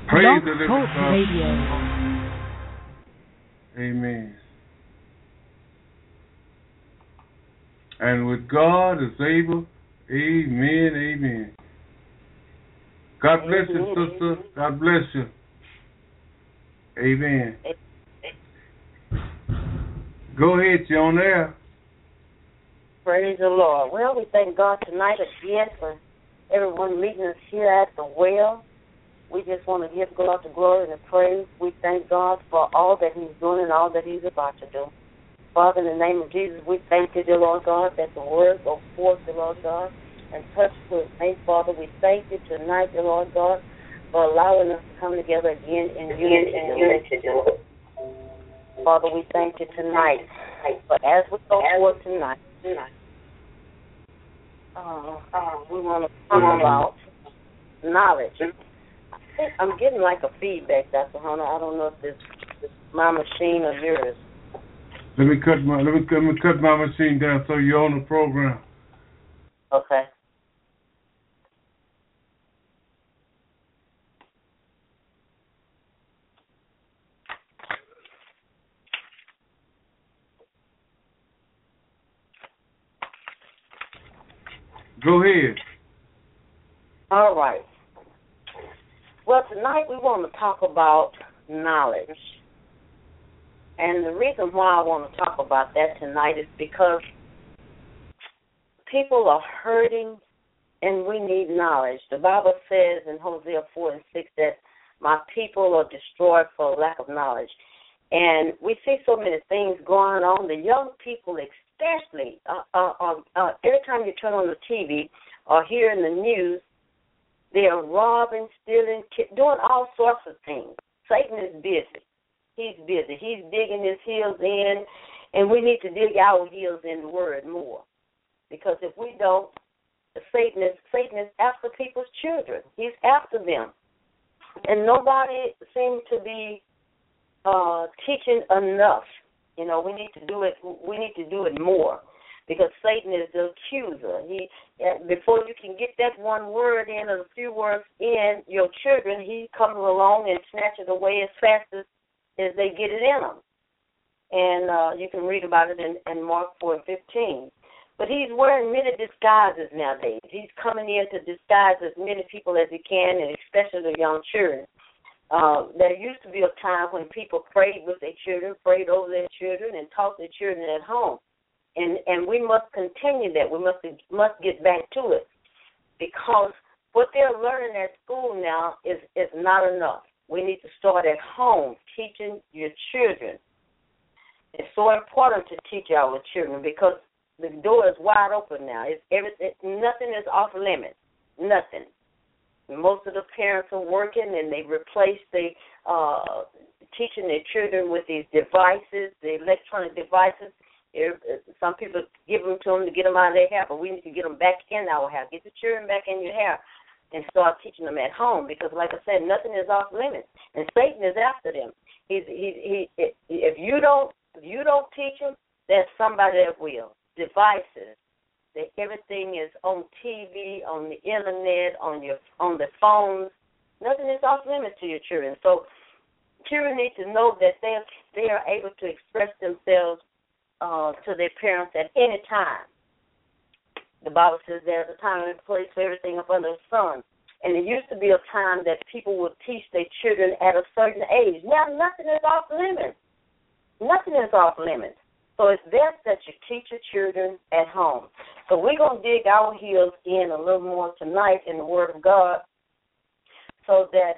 Praise Blog the living Talk God. Radio. Amen. And with God is able. Amen. Amen. God bless you, sister. God bless you. Amen. Go ahead, you're on there. Praise the Lord. Well, we thank God tonight again for everyone meeting us here at the well. We just want to give God the glory and the praise. We thank God for all that He's doing and all that He's about to do. Father, in the name of Jesus, we thank you, dear Lord God, that the word go forth, dear Lord God, and touch the name, Father. We thank you tonight, dear Lord God, for allowing us to come together again in unity. Father, we thank you tonight. But as we go forward tonight, we want to talk about knowledge. I'm getting like a feedback, Dr. Hunter. I don't know if this is my machine or yours. Let me cut my machine down so you're on the program. Okay. Go ahead. All right. Well, tonight we want to talk about knowledge. And the reason why I want to talk about that tonight is because people are hurting and we need knowledge. The Bible says in Hosea 4:6 that my people are destroyed for lack of knowledge. And we see so many things going on. The young people especially, every time you turn on the TV or hear in the news, they are robbing, stealing, doing all sorts of things. Satan is busy. He's busy. He's digging his heels in, and we need to dig our heels in the Word more. Because if we don't, Satan is after people's children. He's after them. And nobody seems to be teaching enough. You know, we need to do it. We need to do it more. Because Satan is the accuser. Before you can get that one word in or a few words in your children, he comes along and snatches it away as fast as they get it in them. And you can read about it in Mark 4:15. But he's wearing many disguises nowadays. He's coming in to disguise as many people as he can, and especially the young children. There used to be a time when people prayed with their children, prayed over their children, and taught their children at home. And we must continue that. We must get back to it, because what they're learning at school now is not enough. We need to start at home, teaching your children. It's so important to teach our children because the door is wide open now. Nothing is off limits. Nothing. Most of the parents are working, and they replace teaching their children with these devices, the electronic devices. Some people give them to them to get them out of their hair, but we need to get them back in our hair. Get the children back in your hair and start teaching them at home because, like I said, nothing is off limits, and Satan is after them. If you don't teach them, there's somebody that will. Devices. Everything is on TV, on the internet, on the phones. Nothing is off limits to your children. So children need to know that they are able to express themselves to their parents at any time. The Bible says there's a time and a place for everything up under the sun. And it used to be a time that people would teach their children at a certain age. Now nothing is off limits. Nothing is off limits. So it's best that you teach your children at home. So we're going to dig our heels in a little more tonight in the Word of God so that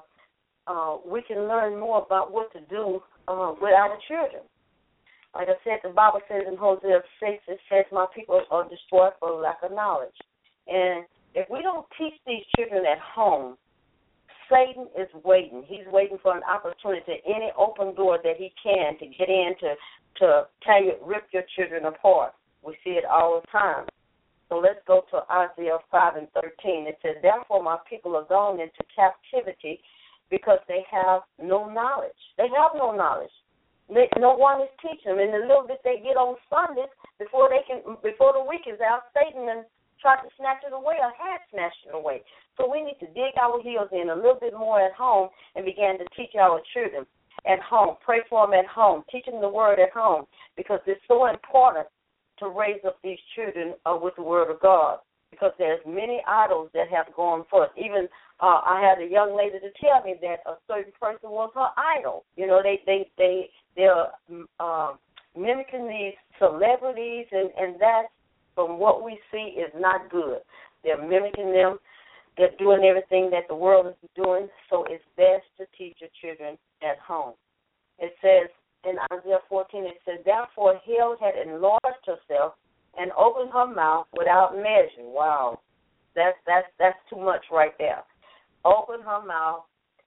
we can learn more about what to do with our children. Like I said, the Bible says in Hosea 6, it says, my people are destroyed for lack of knowledge. And if we don't teach these children at home, Satan is waiting. He's waiting for an opportunity, any open door that he can to get in to rip your children apart. We see it all the time. So let's go to Isaiah 5:13. It says, therefore my people are gone into captivity because they have no knowledge. They have no knowledge. No one is teaching them. And the little bit they get on Sundays, before the week is out, Satan and tried to snatch it away or had snatched it away. So we need to dig our heels in a little bit more at home and begin to teach our children at home. Pray for them at home. Teach them the word at home, because it's so important to raise up these children with the word of God, because there's many idols that have gone forth. Even I had a young lady to tell me that a certain person was her idol. You know, they're mimicking these celebrities, and that, from what we see, is not good. They're mimicking them. They're doing everything that the world is doing, so it's best to teach your children at home. It says in Isaiah 14, it says, therefore hell had enlarged herself and opened her mouth without measure. Wow, that's too much right there. Open her mouth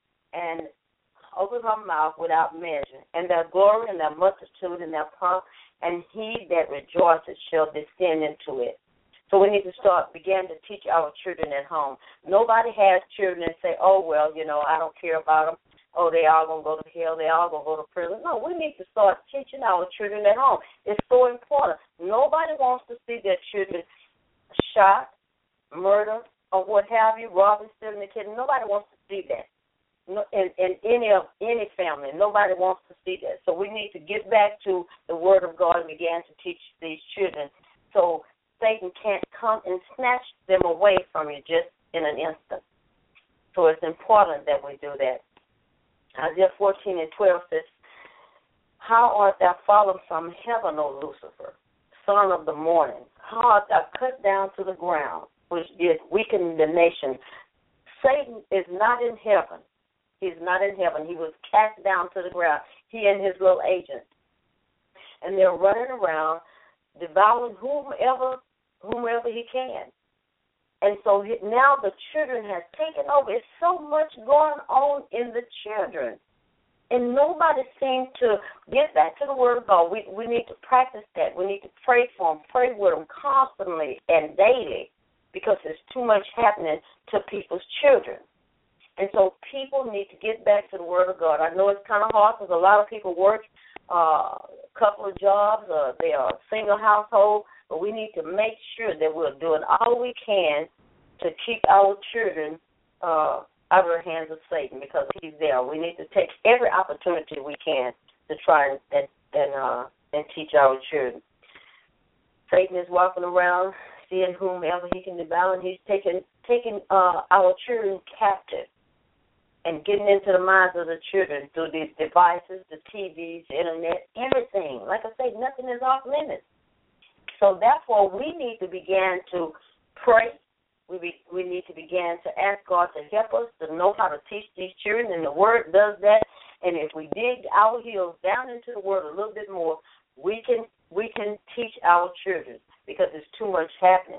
without measure, and their glory and their multitude and their pomp, and he that rejoices shall descend into it. So we need to begin to teach our children at home. Nobody has children and say, oh, well, you know, I don't care about them. Oh, they all going to go to hell. They all going to go to prison. No, we need to start teaching our children at home. It's so important. Nobody wants to see their children shot, murdered, or what have you, robbing, stealing, and killing. Nobody wants to see that. In any family, nobody wants to see that. So we need to get back to the word of God and begin to teach these children, so Satan can't come and snatch them away from you just in an instant. So it's important that we do that. Isaiah 14:12 says, how art thou fallen from heaven, O Lucifer, son of the morning? How art thou cut down to the ground, which did weaken the nation? Satan is not in heaven. He's not in heaven. He was cast down to the ground, he and his little agents. And they're running around devouring whomever he can. And so now the children has taken over. It's so much going on in the children. And nobody seems to get back to the word of God. We need to practice that. We need to pray for them, pray with them constantly and daily, because there's too much happening to people's children. And so people need to get back to the word of God. I know it's kind of hard because a lot of people work a couple of jobs, they are a single household, but we need to make sure that we're doing all we can to keep our children out of the hands of Satan, because he's there. We need to take every opportunity we can to try and teach our children. Satan is walking around seeing whomever he can devour, and he's taking our children captive and getting into the minds of the children through these devices, the TVs, the internet, everything. Like I say, nothing is off limits. So therefore, we need to begin to pray. We need to begin to ask God to help us to know how to teach these children, and the Word does that. And if we dig our heels down into the Word a little bit more, we can teach our children, because there's too much happening.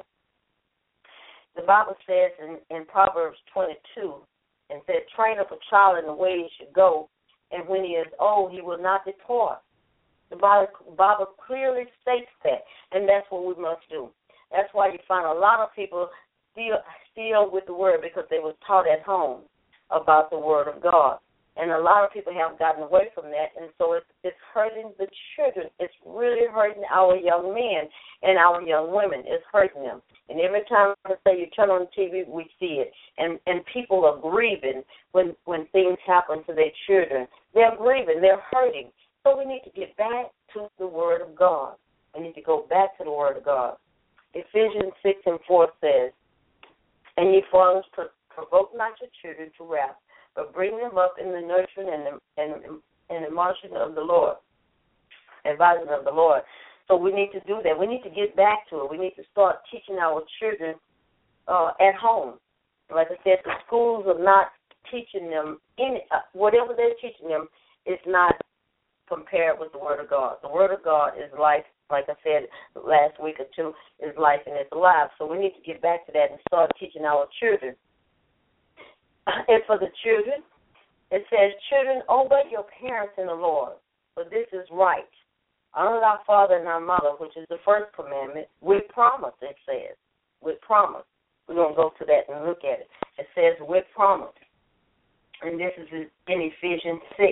The Bible says in Proverbs 22, and said, train up a child in the way he should go, and when he is old, he will not depart. The Bible clearly states that, and that's what we must do. That's why you find a lot of people still with the Word, because they were taught at home about the Word of God. And a lot of people have gotten away from that, and so it's hurting the children. It's really hurting our young men and our young women. It's hurting them. And every time I say you turn on the TV, we see it. And people are grieving when things happen to their children. They're grieving. They're hurting. So we need to get back to the Word of God. We need to go back to the Word of God. Ephesians 6:4 says, and ye fathers, provoke not your children to wrath, but bring them up in the nurturing and admonishing of the Lord, advising of the Lord. So we need to do that. We need to get back to it. We need to start teaching our children at home. Like I said, the schools are not teaching them whatever they're teaching them is not compared with the Word of God. The Word of God is life. Like I said last week or two, is life and it's alive. So we need to get back to that and start teaching our children. And for the children, it says, children, obey your parents in the Lord, for this is right. Honor our father and our mother, which is the first commandment, with promise, it says. With promise. We're going to go to that and look at it. It says with promise. And this is in Ephesians 6.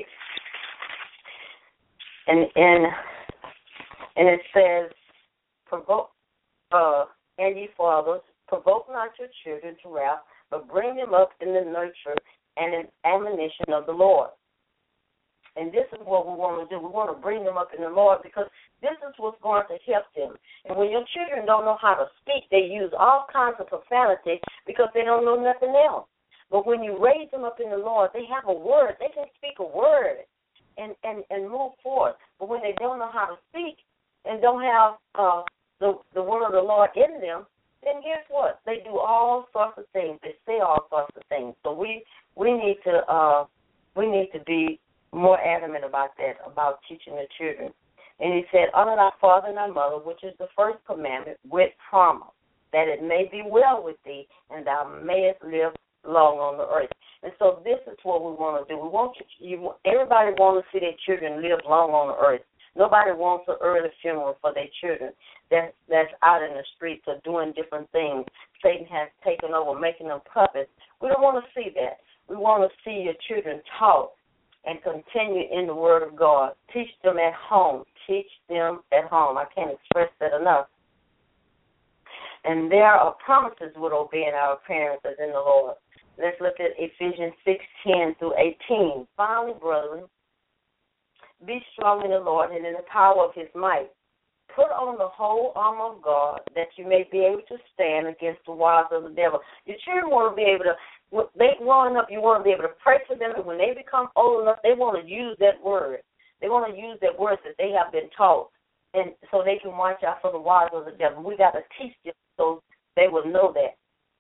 And it says, provoke, and ye fathers, Provoke not your children to wrath, but bring them up in the nurture and in admonition of the Lord. And this is what we want to do. We want to bring them up in the Lord because this is what's going to help them. And when your children don't know how to speak, they use all kinds of profanity because they don't know nothing else. But when you raise them up in the Lord, they have a word. They can speak a word and move forward. But when they don't know how to speak and don't have the word of the Lord in them, then guess what? They do all sorts of things. They say all sorts of things. So we need to be more adamant about that, about teaching the children. And he said, honor thy father and thy mother, which is the first commandment, with promise, that it may be well with thee, and thou mayest live long on the earth. And so this is what we want to do. We want everybody wants to see their children live long on the earth. Nobody wants an early funeral for their children that's out in the streets or doing different things. Satan has taken over, making them puppets. We don't want to see that. We want to see your children taught and continue in the Word of God. Teach them at home. Teach them at home. I can't express that enough. And there are promises with obeying our parents as in the Lord. Let's look at Ephesians 6:10 through 18. Finally, brethren, be strong in the Lord and in the power of his might. Put on the whole armor of God that you may be able to stand against the wiles of the devil. Your children want to be able to, when they growing up, you want to be able to pray for them, and when they become old enough, they want to use that word. They want to use that word that they have been taught, and so they can watch out for the wiles of the devil. We got to teach them so they will know that.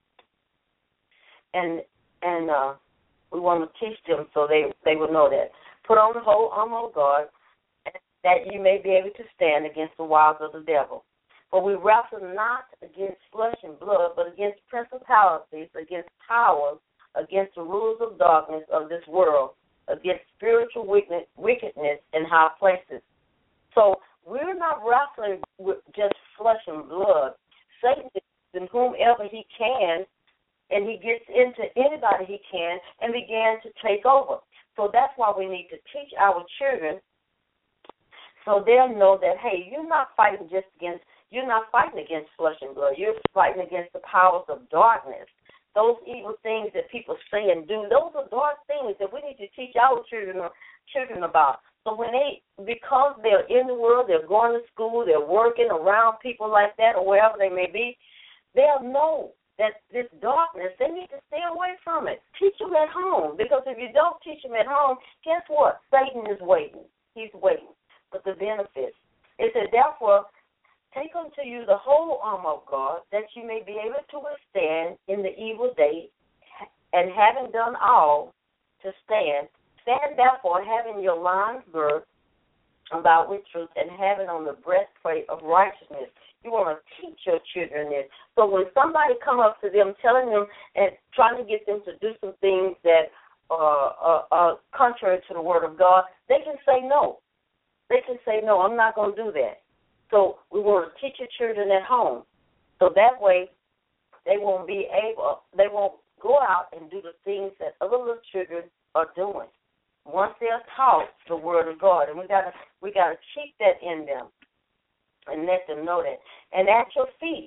And we want to teach them so they will know that. Put on the whole armor of God that you may be able to stand against the wiles of the devil. For we wrestle not against flesh and blood, but against principalities, against powers, against the rulers of darkness of this world, against spiritual wickedness in high places. So we're not wrestling with just flesh and blood. Satan is in whomever he can, and he gets into anybody he can and began to take over. So that's why we need to teach our children so they'll know that, hey, you're not fighting against flesh and blood. You're fighting against the powers of darkness. Those evil things that people say and do, those are dark things that we need to teach our children about. So because they're in the world, they're going to school, they're working around people like that or wherever they may be, they'll know that this darkness, they need to stay away from it. Teach them at home, because if you don't teach them at home, guess what? Satan is waiting. He's waiting for the benefits. It said, therefore, take unto you the whole armor of God, that you may be able to withstand in the evil day, and having done all to stand, stand therefore, having your loins girt about with truth, and having on the breastplate of righteousness. You want to teach your children this. So when somebody come up to them, telling them and trying to get them to do some things that are contrary to the Word of God, they can say no. They can say, no, I'm not going to do that. So we want to teach your children at home. So that way they won't go out and do the things that other little children are doing. Once they're taught the Word of God, and we gotta keep that in them and let them know that. And at your feet,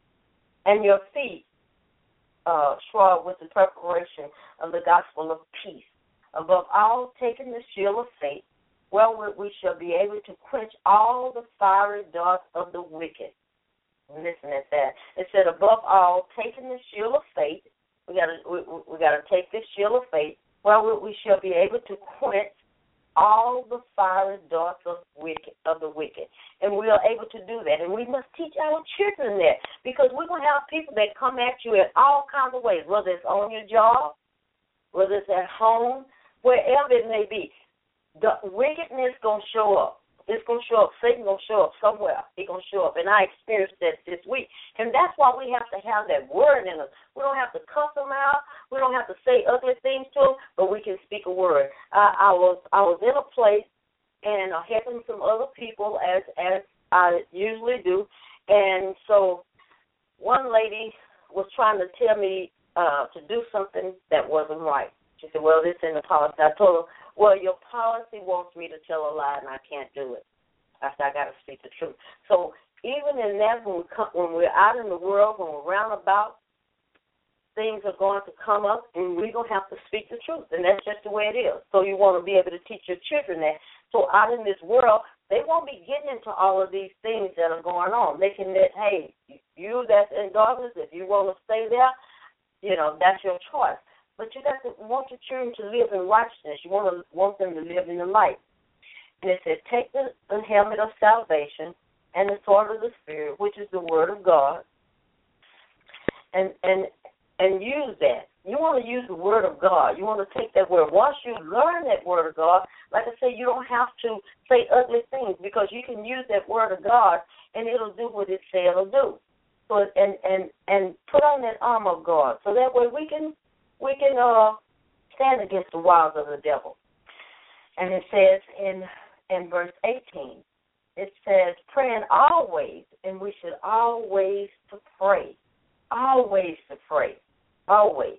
shod with the preparation of the gospel of peace. Above all, taking the shield of faith, wherewith we shall be able to quench all the fiery darts of the wicked. Listen at that. It said, above all, taking the shield of faith, we gotta take this shield of faith, wherewith we shall be able to quench all the fiery darts of the wicked. And we are able to do that. And we must teach our children that, because we're going to have people that come at you in all kinds of ways, whether it's on your job, whether it's at home, wherever it may be. The wickedness going to show up. It's going to show up. Satan going to show up somewhere. He's going to show up. And I experienced that this week. And that's why we have to have that word in us. We don't have to cuss them out. We don't have to say ugly things to them, but we can speak a word. I was in a place and helping some other people as I usually do. And so one lady was trying to tell me to do something that wasn't right. She said, well, this in the policy. I told her, well, your policy wants me to tell a lie, and I can't do it. I said, I got to speak the truth. So even in that, when we're out in the world, when we're round about, things are going to come up, and we're going to have to speak the truth, and that's just the way it is. So you want to be able to teach your children that. So out in this world, they won't be getting into all of these things that are going on. They can let, hey, you that's in darkness, if you want to stay there, that's your choice. But you got to want your children to live in righteousness. You want them to live in the light. And it said, take the helmet of salvation and the sword of the Spirit, which is the word of God, and use that. You want to use the word of God. You want to take that word. Once you learn that word of God, like I say, you don't have to say ugly things, because you can use that word of God and it'll do what it says it'll do. So and put on that armor of God, so that way we can stand against the wiles of the devil. And it says in verse 18, it says, praying always, and we should always to pray. Always to pray. Always.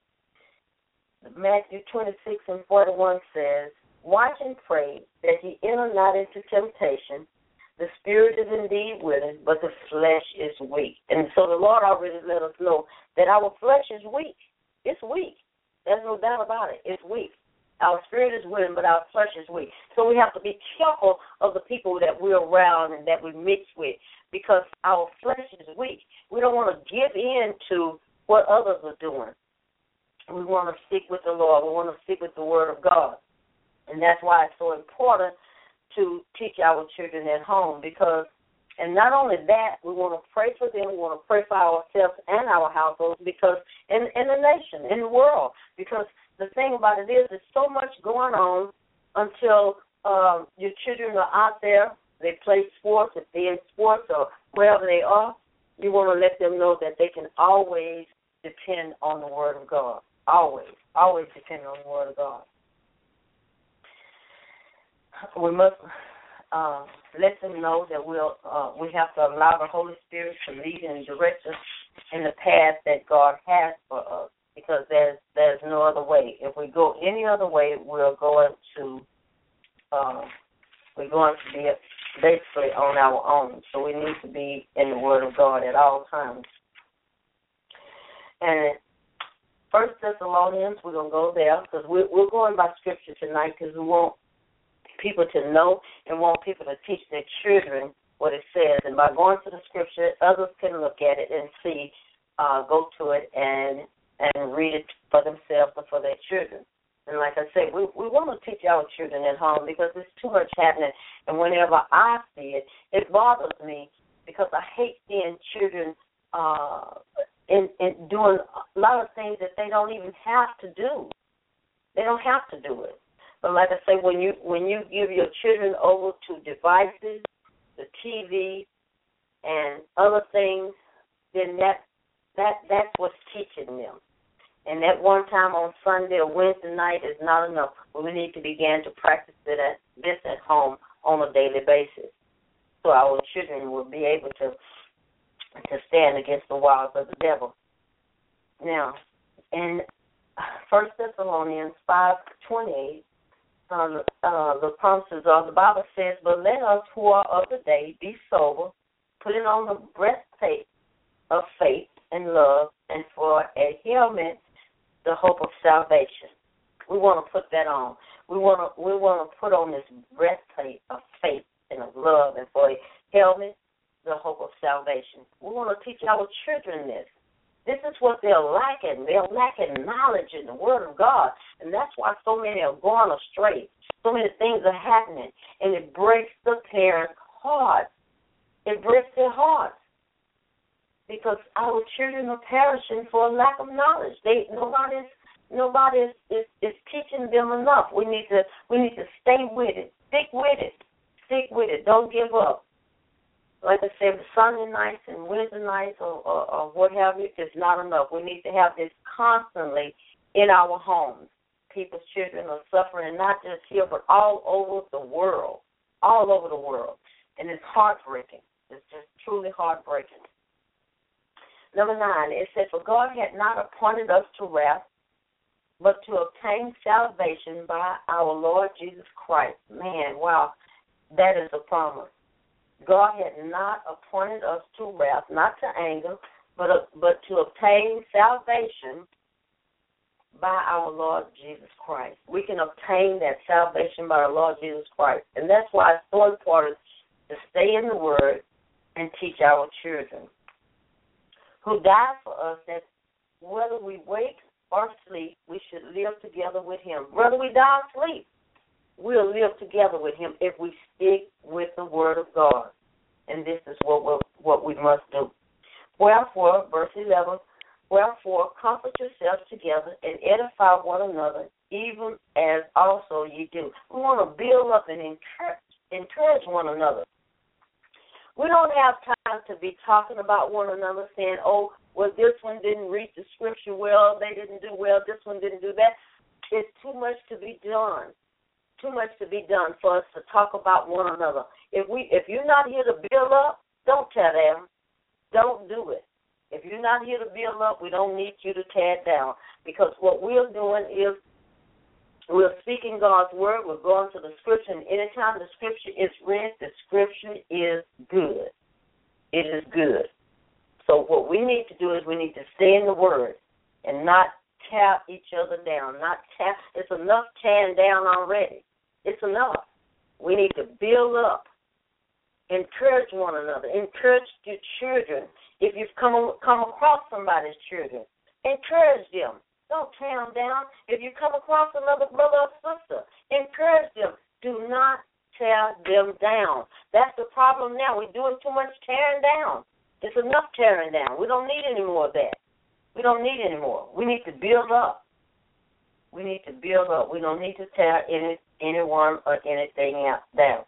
Matthew 26:41 says, watch and pray that ye enter not into temptation. The spirit is indeed willing, but the flesh is weak. And so the Lord already let us know that our flesh is weak. It's weak. There's no doubt about it. It's weak. Our spirit is willing, but our flesh is weak. So we have to be careful of the people that we're around and that we mix with, because our flesh is weak. We don't want to give in to what others are doing. We want to stick with the Lord. We want to stick with the Word of God. And that's why it's so important to teach our children at home, because, and not only that, we want to pray for them. We want to pray for ourselves and our households, because in the nation, in the world, because the thing about it is, there's so much going on until your children are out there, they play sports, if they're in sports or wherever they are, you want to let them know that they can always depend on the Word of God. Always depend on the Word of God. We must let them know that we have to allow the Holy Spirit to lead and direct us in the path that God has for us, because there's no other way. If we go any other way, we're going to be basically on our own. So we need to be in the Word of God at all times. And 1 Thessalonians, we're going to go there, because we're going by Scripture tonight, because we want people to know and want people to teach their children what it says. And by going to the Scripture, others can look at it and see, go to it and read it for themselves or for their children. And like I said, we want to teach our children at home, because there's too much happening. And whenever I see it, it bothers me, because I hate seeing children in doing a lot of things that they don't even have to do. They don't have to do it. But like I say, when you give your children over to devices, the TV, and other things, then that's what's teaching them. And that one time on Sunday or Wednesday night is not enough. We need to begin to practice this at home on a daily basis, so our children will be able to stand against the wiles of the devil. Now, in 1 Thessalonians 5:28, the promises are, the Bible says, but let us who are of the day be sober, putting on the breastplate of faith and love, and for a helmet, the hope of salvation. We want to put that on. We want to put on this breastplate of faith and of love, and for a helmet, the hope of salvation. We want to teach our children this. This is what they're lacking. They're lacking knowledge in the Word of God, and that's why so many are going astray. So many things are happening, and it breaks the parents' hearts. It breaks their hearts, because our children are perishing for a lack of knowledge. Nobody is teaching them enough. We need to stay with it. Stick with it. Don't give up. Like I said, Sunday nights and Wednesday nights or what have you is not enough. We need to have this constantly in our homes. People's children are suffering, not just here, but all over the world. All over the world. And it's heartbreaking. It's just truly heartbreaking. Number 9, it says, for God had not appointed us to wrath, but to obtain salvation by our Lord Jesus Christ. Man, wow, that is a promise. God had not appointed us to wrath, not to anger, but to obtain salvation by our Lord Jesus Christ. We can obtain that salvation by our Lord Jesus Christ. And that's why it's so important to stay in the Word and teach our children, who died for us, that whether we wake or sleep, we should live together with Him. Whether we die or sleep, we'll live together with Him if we stick with the Word of God. And this is what we must do. Wherefore, verse 11, wherefore comfort yourselves together and edify one another, even as also ye do. We want to build up and encourage one another. We don't have time to be talking about one another, saying, oh, well, this one didn't read the scripture well, they didn't do well, this one didn't do that. It's too much to be done. Too much to be done for us to talk about one another. If you're not here to build up, don't tear down. Don't do it. If you're not here to build up, we don't need you to tear it down. Because what we're doing is we're speaking God's word. We're going to the scripture. And anytime the scripture is read, the scripture is good. It is good. So what we need to do is we need to stay in the word and not tear each other down. It's enough tearing down already. It's enough. We need to build up. Encourage one another. Encourage your children. If you've come across somebody's children, encourage them. Don't tear them down. If you come across another brother or sister, encourage them. Do not tear them down. That's the problem now. We're doing too much tearing down. It's enough tearing down. We don't need any more of that. We don't need any more. We need to build up. We need to build up. We don't need to tear anyone or anything down.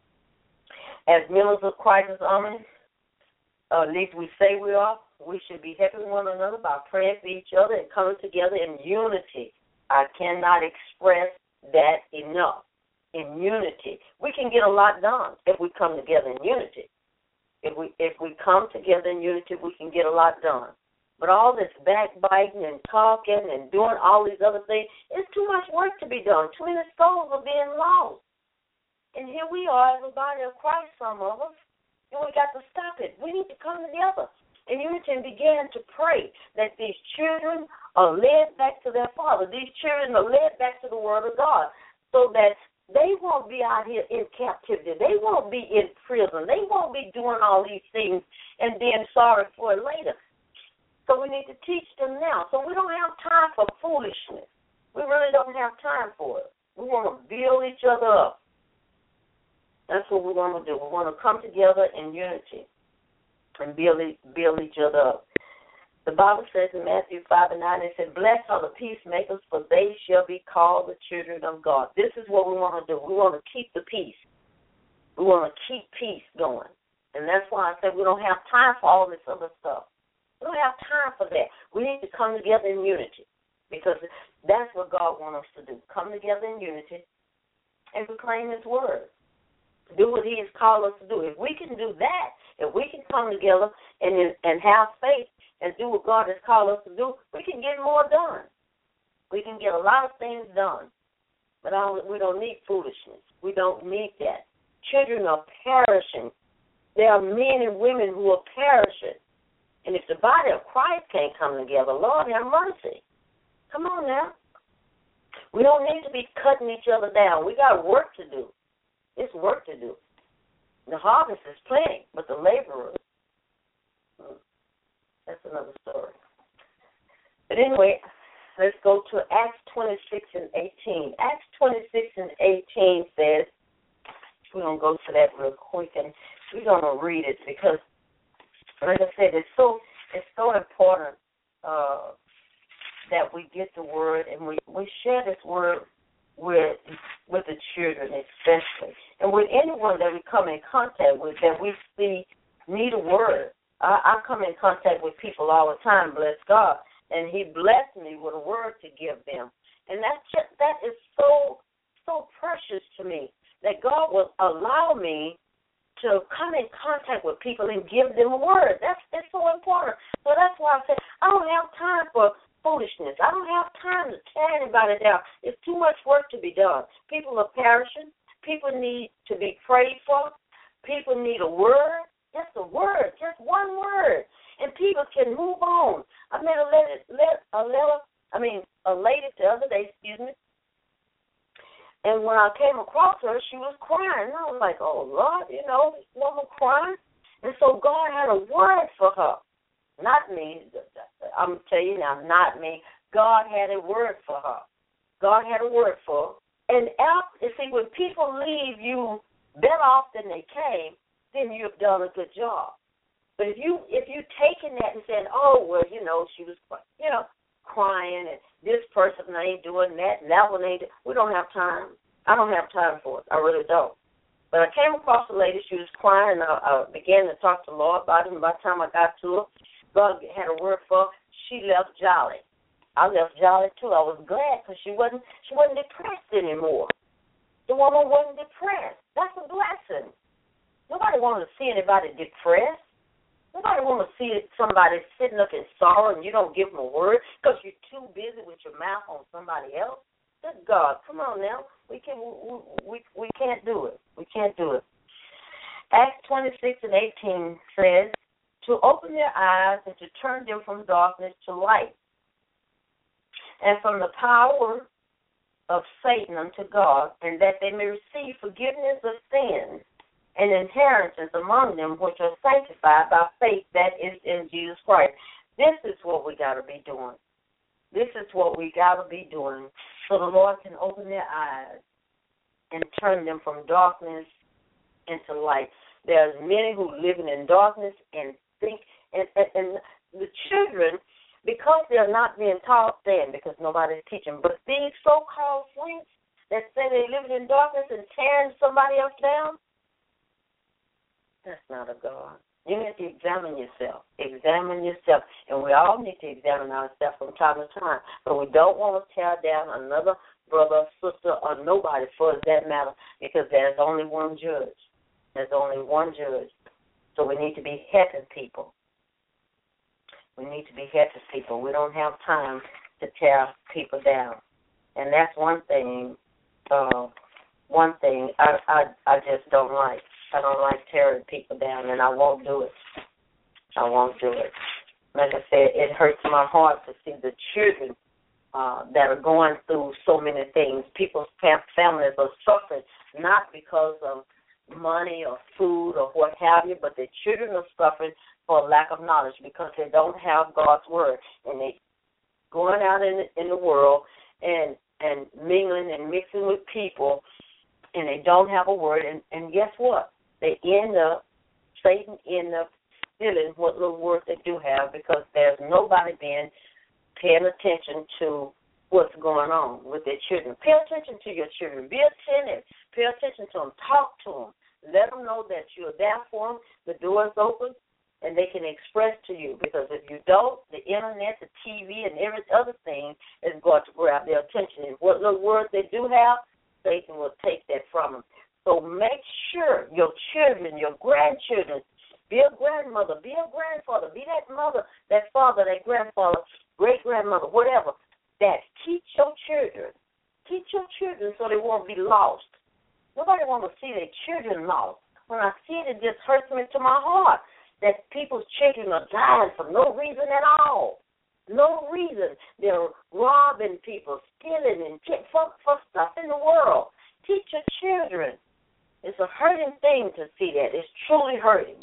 As members of Christ's army, at least we say we are, we should be helping one another by praying for each other and coming together in unity. I cannot express that enough. In unity. We can get a lot done if we come together in unity. If we come together in unity, we can get a lot done. But all this backbiting and talking and doing all these other things, it's too much work to be done. Too many souls are being lost. And here we are, as the body of Christ, some of us, and we got to stop it. We need to come together in unity and begin to pray that these children are led back to their Father. These children are led back to the Word of God so that they won't be out here in captivity. They won't be in prison. They won't be doing all these things and being sorry for it later. So we need to teach them now. So we don't have time for foolishness. We really don't have time for it. We want to build each other up. That's what we want to do. We want to come together in unity and build each other up. The Bible says in Matthew 5:9, it said, blessed are the peacemakers, for they shall be called the children of God. This is what we want to do. We want to keep the peace. We want to keep peace going. And that's why I said we don't have time for all this other stuff. We don't have time for that. We need to come together in unity because that's what God wants us to do. Come together in unity and proclaim His word. Do what He has called us to do. If we can do that, if we can come together and have faith and do what God has called us to do, we can get more done. We can get a lot of things done. But we don't need foolishness. We don't need that. Children are perishing. There are men and women who are perishing. And if the body of Christ can't come together, Lord have mercy. Come on now. We don't need to be cutting each other down. We got work to do. It's work to do. The harvest is plenty, but the laborers, that's another story. But anyway, let's go to Acts 26:18. Acts 26:18 says, we're going to go to that real quick, and we're going to read it because, like I said, it's so important that we get the word and we share this word with the children especially, and with anyone that we come in contact with that we see need a word. I come in contact with people all the time, bless God, and He blessed me with a word to give them, and that is so precious to me that God will allow me to come in contact with people and give them a word. That's so important. So that's why I said I don't have time for foolishness. I don't have time to tear anybody down. It's too much work to be done. People are perishing. People need to be prayed for. People need a word, just a word, just one word, and people can move on. I met a lady the other day, and when I came across her, she was crying. And I was like, oh, Lord, this woman crying. And so God had a word for her. Not me. I'm going to tell you now, not me. God had a word for her. God had a word for her. And see, when people leave you better off than they came, then you've done a good job. But if you taken that and said, oh, well, she was, crying, and this person ain't doing that, and that one ain't, we don't have time. I don't have time for it. I really don't. But I came across a lady, she was crying, and I began to talk to the Lord about it, and by the time I got to her, God had a word for her. She left jolly. I left jolly, too. I was glad because she wasn't depressed anymore. The woman wasn't depressed. That's a blessing. Nobody wants to see anybody depressed. Nobody want to see somebody sitting up in sorrow and you don't give them a word because you're too busy with your mouth on somebody else. Good God, come on now. We can't do it. We can't do it. Acts 26:18 says, to open their eyes and to turn them from darkness to light, and from the power of Satan unto God, and that they may receive forgiveness of sins and inheritance among them which are sanctified by faith that is in Jesus Christ. This is what we got to be doing. This is what we got to be doing so the Lord can open their eyes and turn them from darkness into light. There's many who are living in darkness and think, and the children, because they're not being taught then, because nobody's teaching, but these so-called saints that say they're living in darkness and tearing somebody else down, that's not of God. You need to examine yourself. Examine yourself. And we all need to examine ourselves from time to time. But we don't want to tear down another brother, sister, or nobody for that matter, because there's only one judge. There's only one judge. So we need to be helping people. We need to be helping people. We don't have time to tear people down. And that's one thing I just don't like. I don't like tearing people down, and I won't do it. I won't do it. Like I said, it hurts my heart to see the children that are going through so many things. People's families are suffering, not because of money or food or what have you, but the children are suffering for lack of knowledge because they don't have God's word. And they going out in the world and mingling and mixing with people, and they don't have a word. And guess what? Satan ends up stealing what little word they do have because there's nobody paying attention to what's going on with their children. Pay attention to your children. Be attentive. Pay attention to them. Talk to them. Let them know that you're there for them. The door is open, and they can express to you. Because if you don't, the Internet, the TV, and every other thing is going to grab their attention. And what little words they do have, Satan will take that from them. So make sure your children, your grandchildren, be a grandmother, be a grandfather, be that mother, that father, that grandfather, great-grandmother, whatever, that teach your children. Teach your children so they won't be lost. Nobody wants to see their children lost. When I see it, it just hurts me to my heart that people's children are dying for no reason at all. No reason. They're robbing people, stealing, and for stuff in the world. Teach your children. It's a hurting thing to see that. It's truly hurting.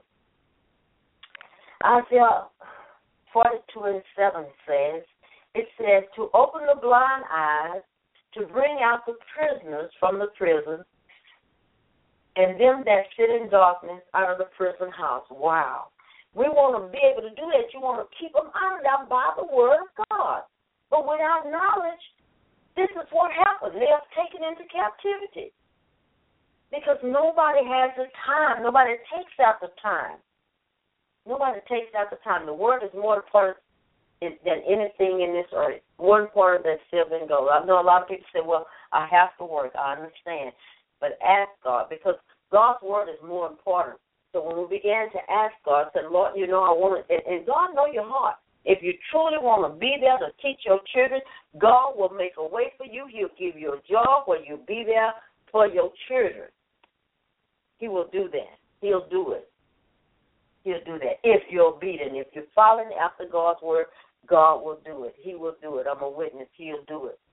Isaiah 42:7 says, to open the blind eyes, to bring out the prisoners from the prison, and them that sit in darkness out of the prison house. Wow. We want to be able to do that. You want to keep them out of that by the word of God. But without knowledge, this is what happens. They are taken into captivity. Because nobody has the time. Nobody takes out the time. Nobody takes out the time. The word is more important than anything in this earth. One part that's silver and gold. I know a lot of people say, well, I have to work. I understand. But ask God, because God's word is more important. So when we began to ask God, I said, Lord, I want to, and God knows your heart. If you truly want to be there to teach your children, God will make a way for you. He'll give you a job where you'll be there for your children. He will do that. He'll do it. He'll do that if you're obedient. If you're following after God's word, God will do it. He will do it. I'm a witness. He'll do it.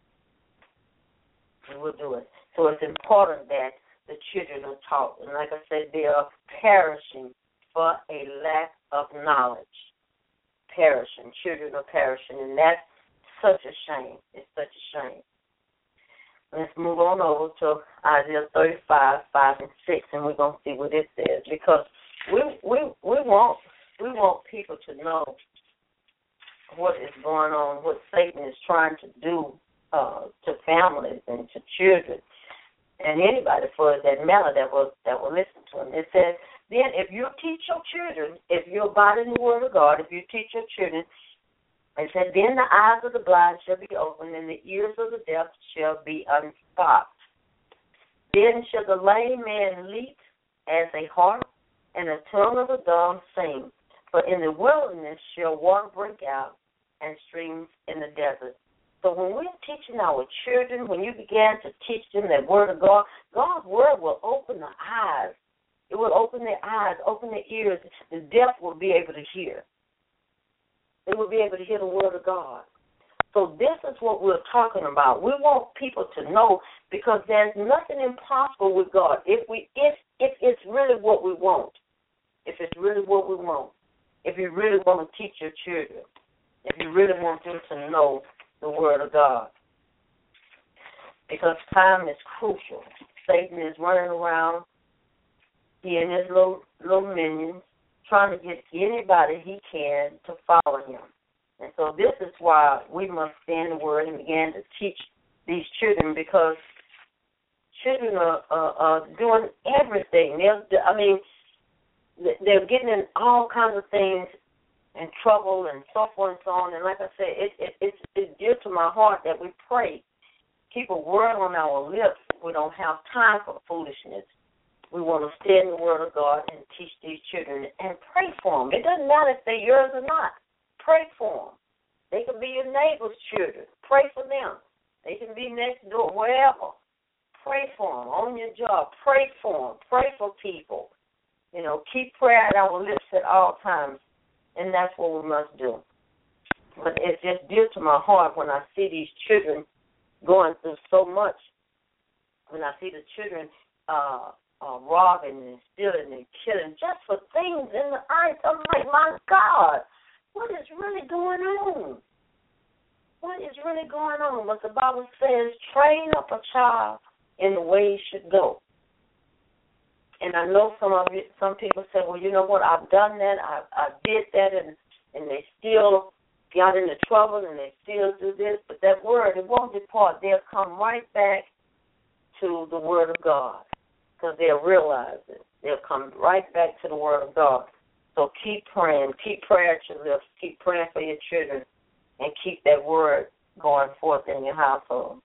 He will do it. So it's important that the children are taught. And like I said, they are perishing for a lack of knowledge. Perishing. Children are perishing. And that's such a shame. It's such a shame. Let's move on over to Isaiah 35, 5 and 6, and we're going to see what it says. Because we want people to know what is going on, what Satan is trying to do to families and to children and anybody for that matter that will listen to him. It says, then if you teach your children, if you're abiding the word of God, if you teach your children, it said, then the eyes of the blind shall be opened, and the ears of the deaf shall be unstopped. Then shall the lame man leap as a hart, and the tongue of the dumb sing. For in the wilderness shall water break out, and streams in the desert. So when we're teaching our children, when you began to teach them that word of God, God's word will open the eyes. It will open their eyes, open their ears. The deaf will be able to hear. They will be able to hear the word of God. So this is what we're talking about. We want people to know, because there's nothing impossible with God. If it's really what we want, if it's really what we want, if you really want to teach your children, if you really want them to know the word of God. Because time is crucial. Satan is running around, he and his little minions, trying to get anybody he can to follow him. And so this is why we must stand in the word and begin to teach these children, because children are doing everything. They're getting in all kinds of things, in trouble and so forth and so on. And like I said, it's dear to my heart that we pray. Keep a word on our lips. We don't have time for foolishness. We want to stay in the word of God and teach these children and pray for them. It doesn't matter if they're yours or not. Pray for them. They can be your neighbor's children. Pray for them. They can be next door, wherever. Pray for them. On your job, pray for them. Pray for people. Keep prayer at our lips at all times, and that's what we must do. But it's just dear to my heart when I see these children going through so much, when I see the children robbing and stealing and killing just for things in the earth. I'm like, my God, what is really going on? What is really going on? What the Bible says, train up a child in the way he should go. And I know some people say, well, you know what, I've done that, I did that, and they still got into trouble and they still do this. But that word, it won't depart. They'll come right back to the word of God, because they'll realize it. They'll come right back to the word of God. So keep praying. Keep prayer at your lips. Keep praying for your children, and keep that word going forth in your household.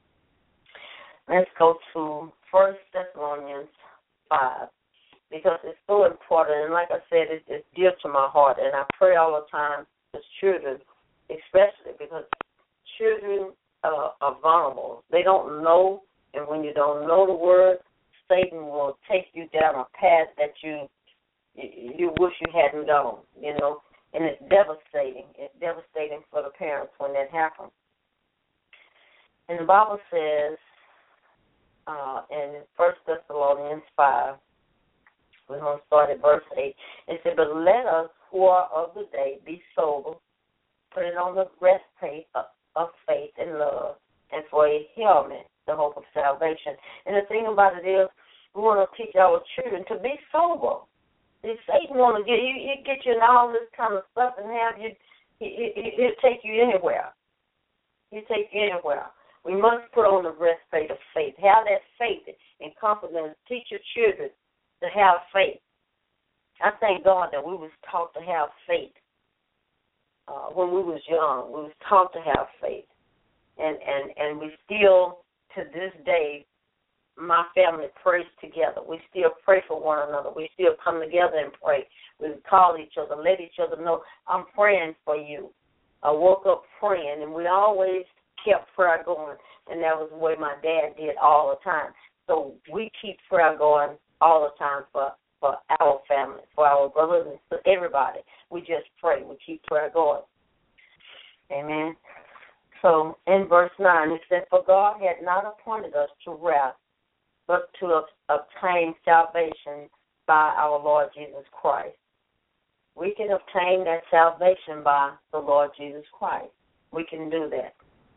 Let's go to 1 Thessalonians 5, because it's so important. And like I said, it's dear to my heart. And I pray all the time for children, especially because children are vulnerable. They don't know, and when you don't know the word, Satan will take you down a path that you wish you hadn't gone, and it's devastating. It's devastating for the parents when that happens. And the Bible says in 1 Thessalonians 5, we're going to start at verse 8. It said, but let us who are of the day be sober, putting on the breastplate of faith and love, and for a helmet, the hope of salvation. And the thing about it is, we want to teach our children to be sober. If Satan want to get you in all this kind of stuff and have you, he'll take you anywhere. He'll take you anywhere. We must put on the breastplate of faith. Have that faith and confidence. Teach your children to have faith. I thank God that we was taught to have faith when we was young. We was taught to have faith, and we still to this day. My family prays together. We still pray for one another. We still come together and pray. We call each other, let each other know, I'm praying for you. I woke up praying, and we always kept prayer going, and that was the way my dad did all the time. So we keep prayer going all the time for for our family, for our brothers and for everybody. We just pray. We keep prayer going. Amen. So in verse 9 it says, "For God had not appointed us to wrath, but to obtain salvation by our Lord Jesus Christ." We can obtain that salvation by the Lord Jesus Christ. We can do that.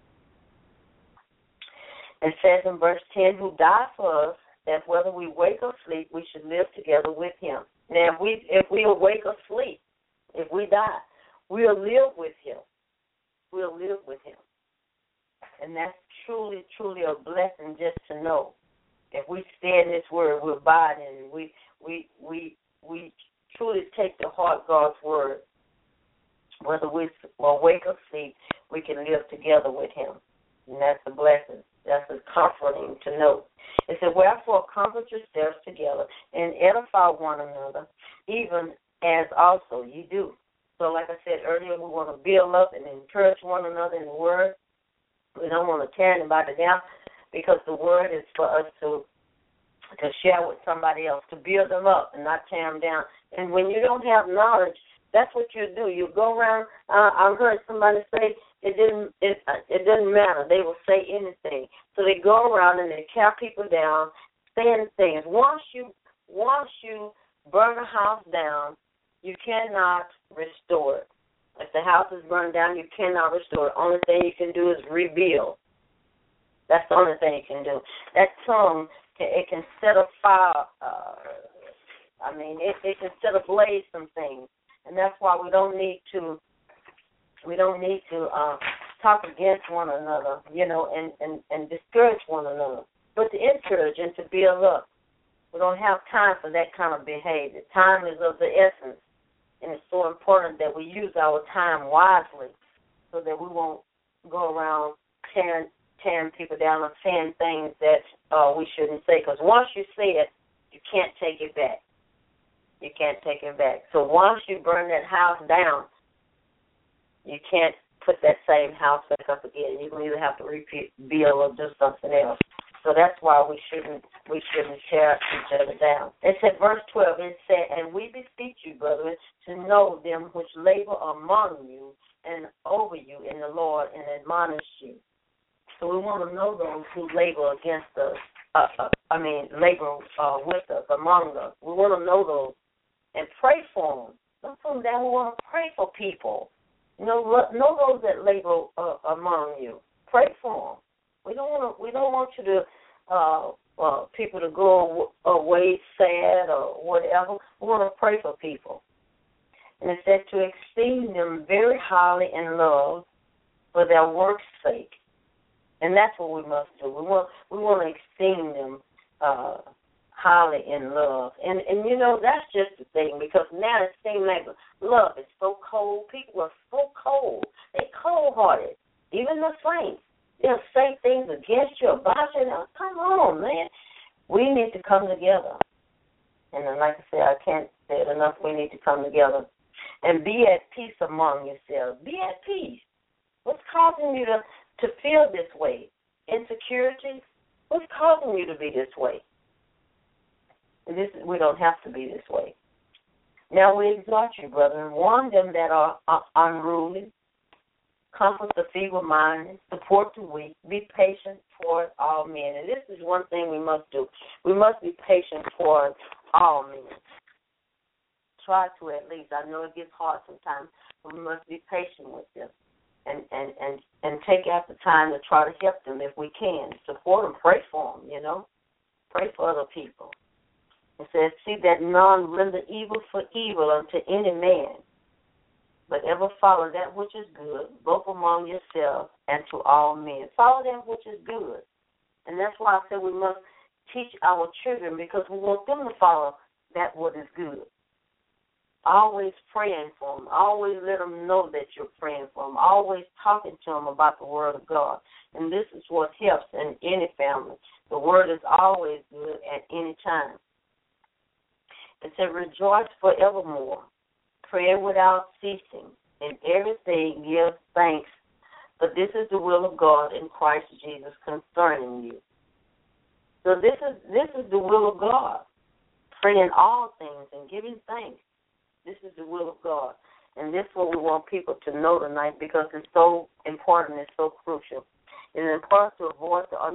It says in verse 10, "Who died for us, that whether we wake or sleep, we should live together with him." Now, if we awake or sleep, if we die, we'll live with him. We'll live with him. And that's truly, truly a blessing just to know. If we stay in this word, we'll abide in it. We truly take to heart God's word. Whether we awake or sleep, we can live together with him. And that's a blessing. That's a comforting to know. It said, "Wherefore comfort yourselves together and edify one another, even as also you do." So like I said earlier, we want to build up and encourage one another in the word. We don't want to tear anybody down, because the word is for us to share with somebody else, to build them up and not tear them down. And when you don't have knowledge, that's what you do. You go around. I've heard somebody say it doesn't matter. They will say anything. So they go around and they tear people down, saying things. Once you burn a house down, you cannot restore it. If the house is burned down, you cannot restore it. Only thing you can do is rebuild. That's the only thing you can do. That tongue, it can set a fire. It can set ablaze some things. And that's why we don't need to talk against one another, and discourage one another, but to encourage and to build up. We don't have time for that kind of behavior. Time is of the essence, and it's so important that we use our time wisely so that we won't go around tearing people down or saying things that we shouldn't say, because once you say it, you can't take it back. You can't take it back. So once you burn that house down, you can't put that same house back up again. You can either have to rebuild or do something else. So that's why we shouldn't tear each other down. It said, verse 12, it said, "And we beseech you, brethren, to know them which labor among you and over you in the Lord, and admonish you." So we want to know those who labor against us. Labor with us, among us. We want to know those and pray for them. Some of them who want to pray for people. Know those that labor among you. Pray for them. We don't want you to people to go away sad or whatever. We want to pray for people. And it says to esteem them very highly in love for their work's sake. And that's what we must do. We want to esteem them highly in love. And that's just the thing, because now it seems like love is so cold. People are so cold. They're cold-hearted. Even the saints. They'll say things against you, about you. Now, come on, man. We need to come together. And then, like I said, I can't say it enough. We need to come together and be at peace among yourselves. Be at peace. What's causing you to feel this way? Insecurity? What's causing you to be this way? We don't have to be this way. Now we exhort you, brethren, warn them that are unruly, comfort the feeble-minded, support the weak, be patient toward all men. And this is one thing we must do. We must be patient toward all men. Try to, at least. I know it gets hard sometimes, but we must be patient with them and take out the time to try to help them if we can. Support them, pray for them, Pray for other people. It says, see that none render evil for evil unto any man, but ever follow that which is good, both among yourselves and to all men. Follow that which is good. And that's why I said we must teach our children, because we want them to follow that what is good. Always praying for them. Always let them know that you're praying for them. Always talking to them about the Word of God. And this is what helps in any family. The Word is always good at any time. It said, rejoice forevermore, pray without ceasing, in everything give thanks, for this is the will of God in Christ Jesus concerning you. So this is the will of God. praying all things and giving thanks. This is the will of God. And this is what we want people to know tonight because it's so important, it's so crucial. It is important to avoid the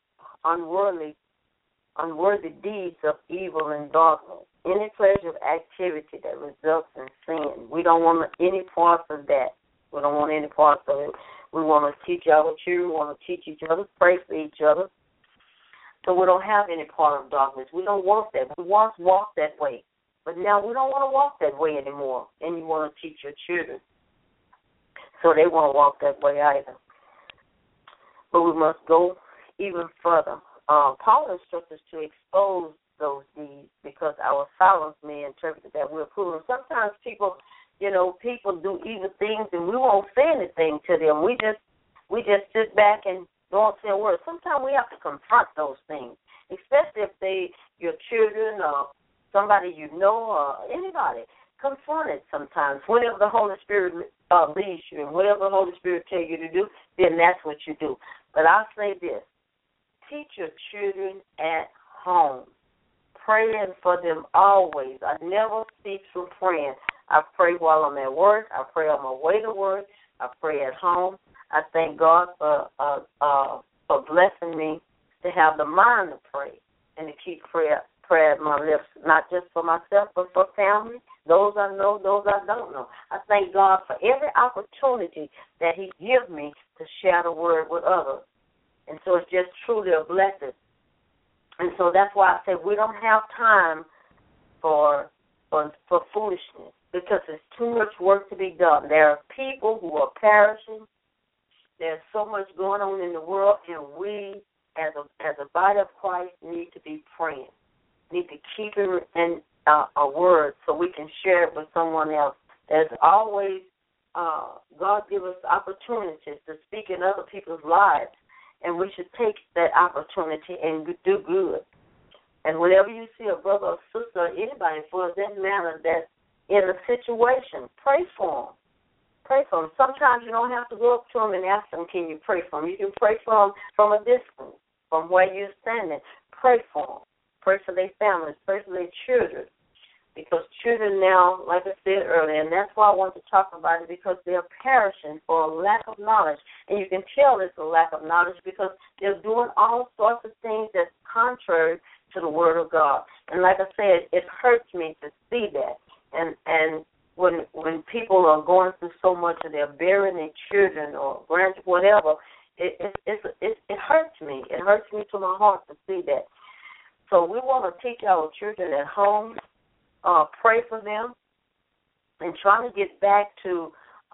unworthy deeds of evil and darkness, any pleasure of activity that results in sin. We don't want any parts of that. We don't want any parts of it. We want to teach our children, we want to teach each other, pray for each other. So we don't have any part of darkness. We don't want that. We once walked that way. But now we don't want to walk that way anymore. And you want to teach your children. So they won't walk that way either. But we must go even further. Paul instructs us to expose those deeds because our silence may interpret that we're approving. Sometimes people do evil things and we won't say anything to them. We just sit back and don't say a word. Sometimes we have to confront those things, especially if they your children or somebody you know or anybody. Confront it sometimes. Whatever the Holy Spirit leads you and whatever the Holy Spirit tells you to do, then that's what you do. But I'll say this. Teach your children at home. Praying for them always. I never cease from praying. I pray while I'm at work. I pray on my way to work. I pray at home. I thank God for blessing me to have the mind to pray and to keep prayer at my lips, not just for myself, but for family, those I know, those I don't know. I thank God for every opportunity that he gives me to share the word with others. And so it's just truly a blessing. And so that's why I say we don't have time for foolishness because there's too much work to be done. There are people who are perishing. There's so much going on in the world, and we, as a body of Christ, need to be praying. Need to keep it in a word so we can share it with someone else. There's always God gives us opportunities to speak in other people's lives, and we should take that opportunity and do good. And whenever you see a brother or sister or anybody, for that matter, that's in a situation, pray for them. Pray for them. Sometimes you don't have to go up to them and ask them, can you pray for them? You can pray for them from a distance, from where you're standing. Pray for them. Pray for their families. Pray for their children. Because children now, like I said earlier, and that's why I want to talk about it, because they're perishing for a lack of knowledge. And you can tell it's a lack of knowledge because they're doing all sorts of things that's contrary to the Word of God. And like I said, it hurts me to see that. And when people are going through so much and they're burying their children or grandchildren, whatever, it hurts me. It hurts me to my heart to see that. So we want to teach our children at home, pray for them, and try to get back to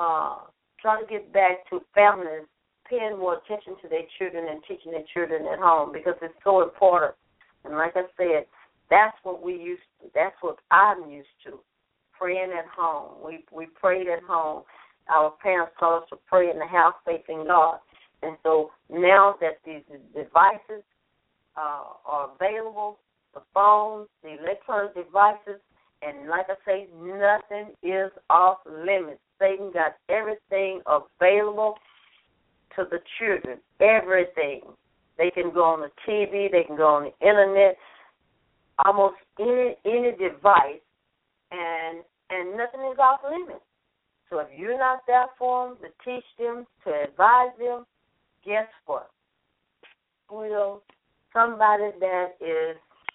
families paying more attention to their children and teaching their children at home because it's so important. And like I said, that's what we used to. That's what I'm used to. Praying at home. We prayed at home. Our parents taught us to pray and to have faith in God. And so now that these devices are available, the phones, the electronic devices, and like I say, nothing is off limits. Satan got everything available to the children, everything. They can go on the TV, they can go on the internet, almost any device, and nothing is off limits. So if you're not there for them, to teach them, to advise them, guess what? Will somebody that is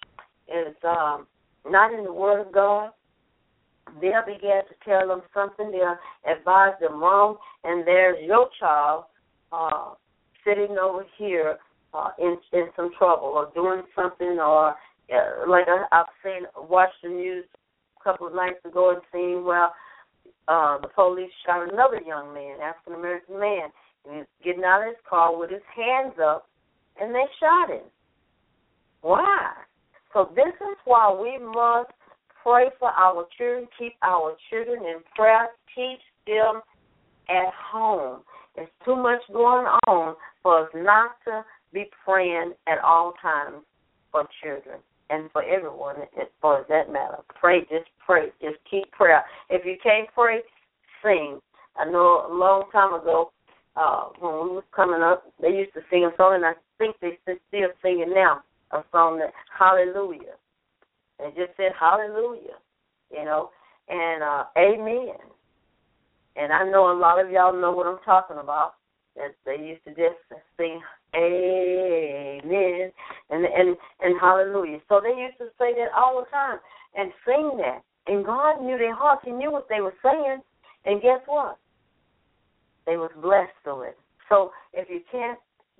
not in the Word of God, they'll begin to tell them something, they'll advise them wrong, and there's your child sitting over here in some trouble or doing something, or like I've watched the news a couple of nights ago and seen where the police shot another young man, African-American man. He was getting out of his car with his hands up, and they shot him. Why? So this is why we must pray for our children, keep our children in prayer, teach them at home. There's too much going on for us not to be praying at all times for children and for everyone as far as that matter. Pray. Just keep prayer. If you can't pray, sing. I know a long time ago when we was coming up, they used to sing a song, and I think they still sing it now, a song that, Hallelujah. They just said hallelujah, and amen. And I know a lot of y'all know what I'm talking about. That they used to just sing amen and hallelujah. So they used to say that all the time and sing that. And God knew their hearts. He knew what they were saying. And guess what? They was blessed through it. So if you can't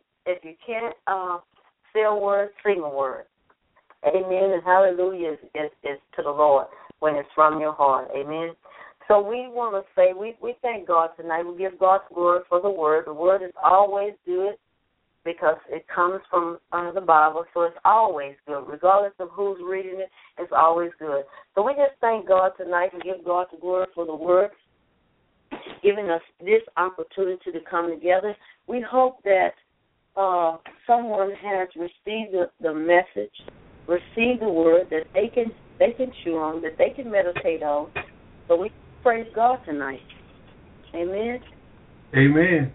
say a word, sing a word. Amen and hallelujah is to the Lord when it's from your heart. Amen. So we want to say we thank God tonight. We give God glory for the word. The word is always good because it comes from the Bible, so it's always good. Regardless of who's reading it, it's always good. So we just thank God tonight and give God the glory for the word, giving us this opportunity to come together. We hope that someone has received the message, received the word that they can chew on, that they can meditate on. So we praise God tonight. Amen. Amen.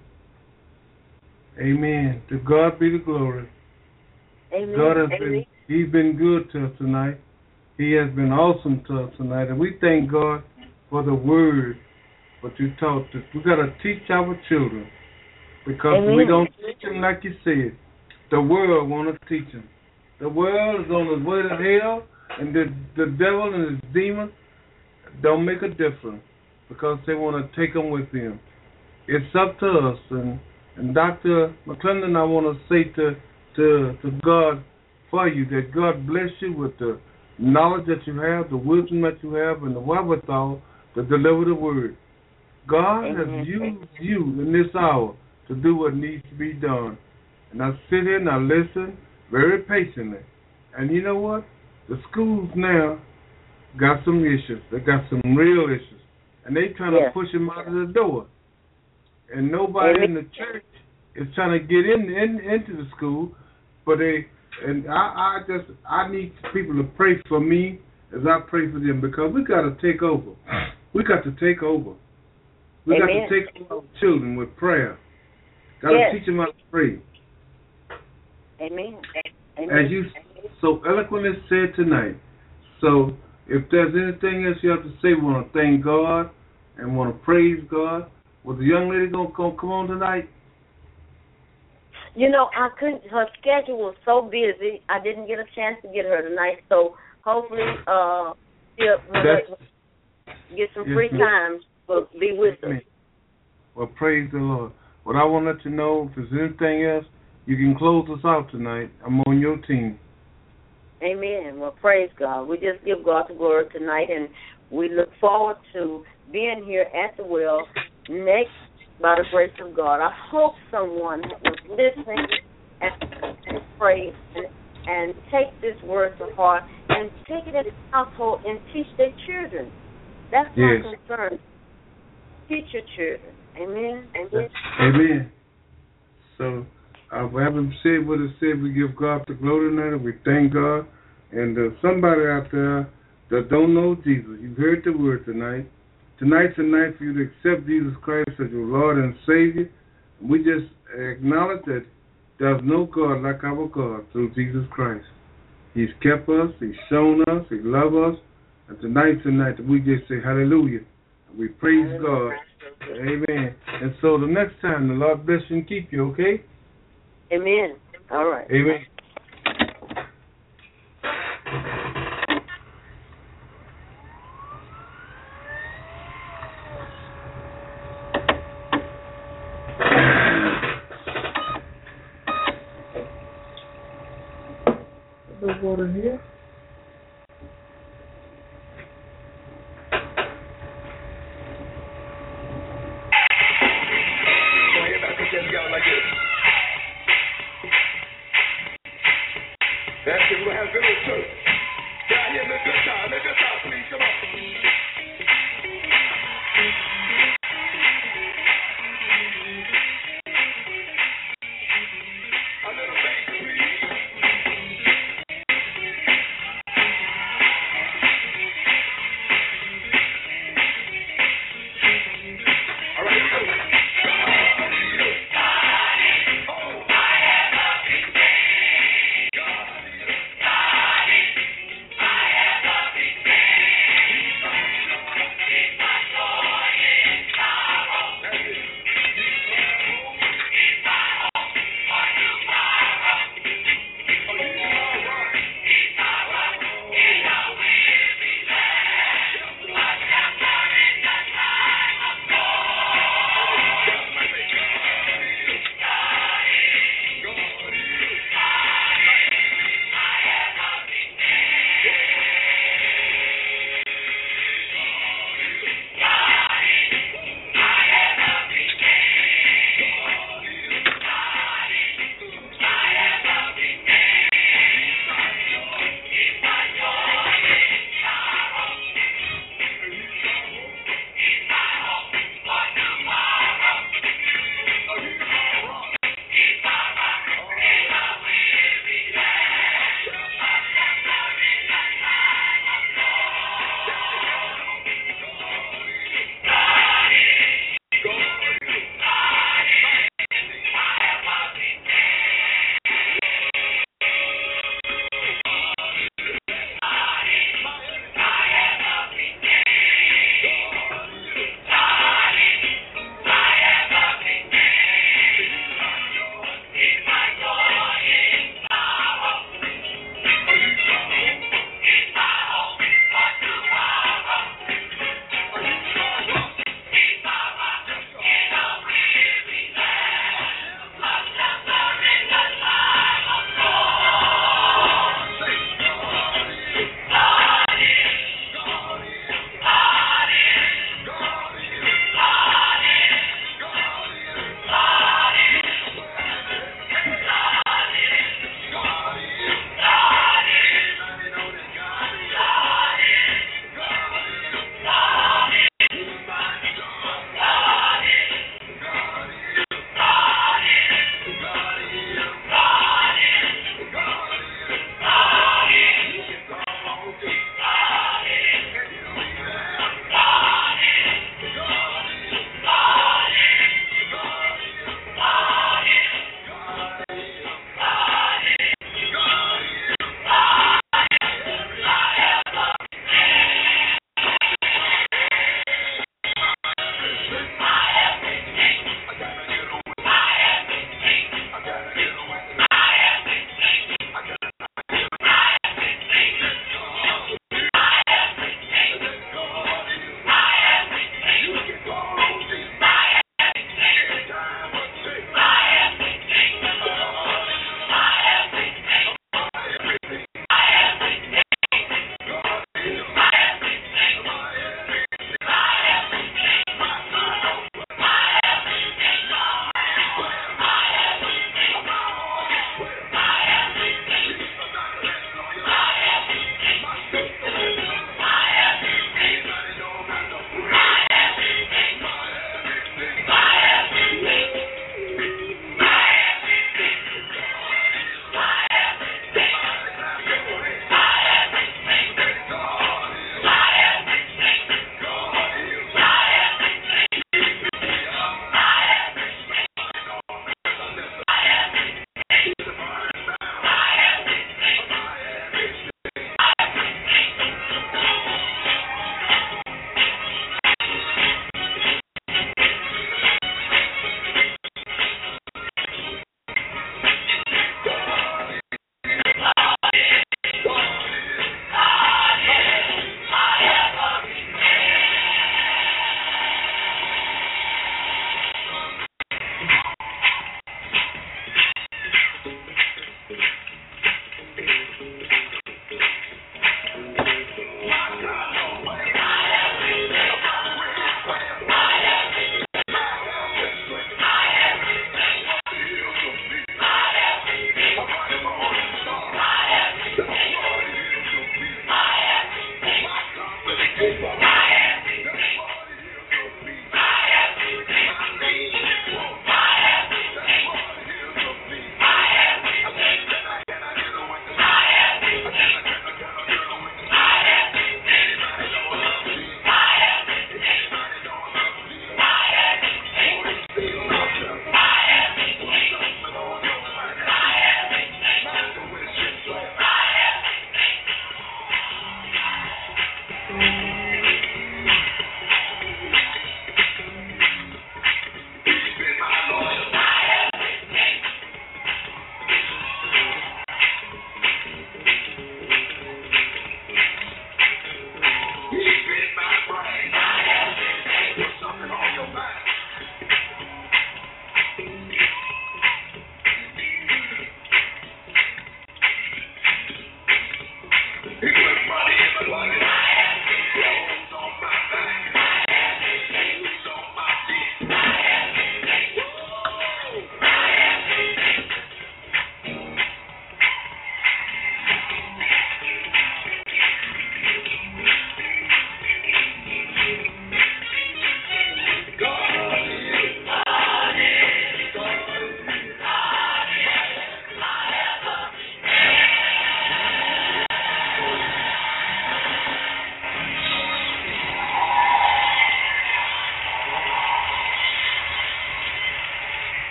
Amen. To God be the glory. Amen. God has He's been good to us tonight. He has been awesome to us tonight. And we thank God for the word what you taught us. We got to teach our children because we don't teach them like you said. The world wants to teach them. The world is on the way to hell, and the devil and his demons don't make a difference because they want to take them with them. It's up to us. And Dr. McClendon, I want to say to God for you that God bless you with the knowledge that you have, the wisdom that you have, and the wherewithal to deliver the word. God has used you in this hour to do what needs to be done. And I sit here and I listen very patiently. And you know what? The schools now got some issues. They got some real issues. And they trying to push them out of the door. And nobody in the church is trying to get into the school. But I need people to pray for me as I pray for them because we got to take over. We got to take over. We got to take over our children with prayer. Got to teach them how to pray. Amen. As you so eloquently said tonight. So if there's anything else you have to say, we want to thank God and want to praise God. Was the young lady going to come on tonight? I couldn't. Her schedule was so busy, I didn't get a chance to get her tonight. So hopefully, she'll get some free time to be with us. Well, praise the Lord. What I want to let you know, if there's anything else, you can close us out tonight. I'm on your team. Amen. Well, praise God. We just give God the glory tonight, and we look forward to being here at the well next by the grace of God. I hope someone was listening and pray and take this word to heart and take it into the household and teach their children. That's my concern. Teach your children. Amen. Amen. So, having said what it said, we give God the glory tonight, and we thank God. And somebody out there that don't know Jesus, you've heard the word tonight. Tonight's a night for you to accept Jesus Christ as your Lord and Savior. We just acknowledge that there's no God like our God through Jesus Christ. He's kept us, He's shown us, He loves us. And tonight's a night that we just say hallelujah. And we praise God. Amen. And so the next time, the Lord bless you and keep you, okay? Amen. All right. Amen. There's water here. That's it, we'll have a little church. Down here, make good time, please, come on. A little bass, please. All right, here we go. I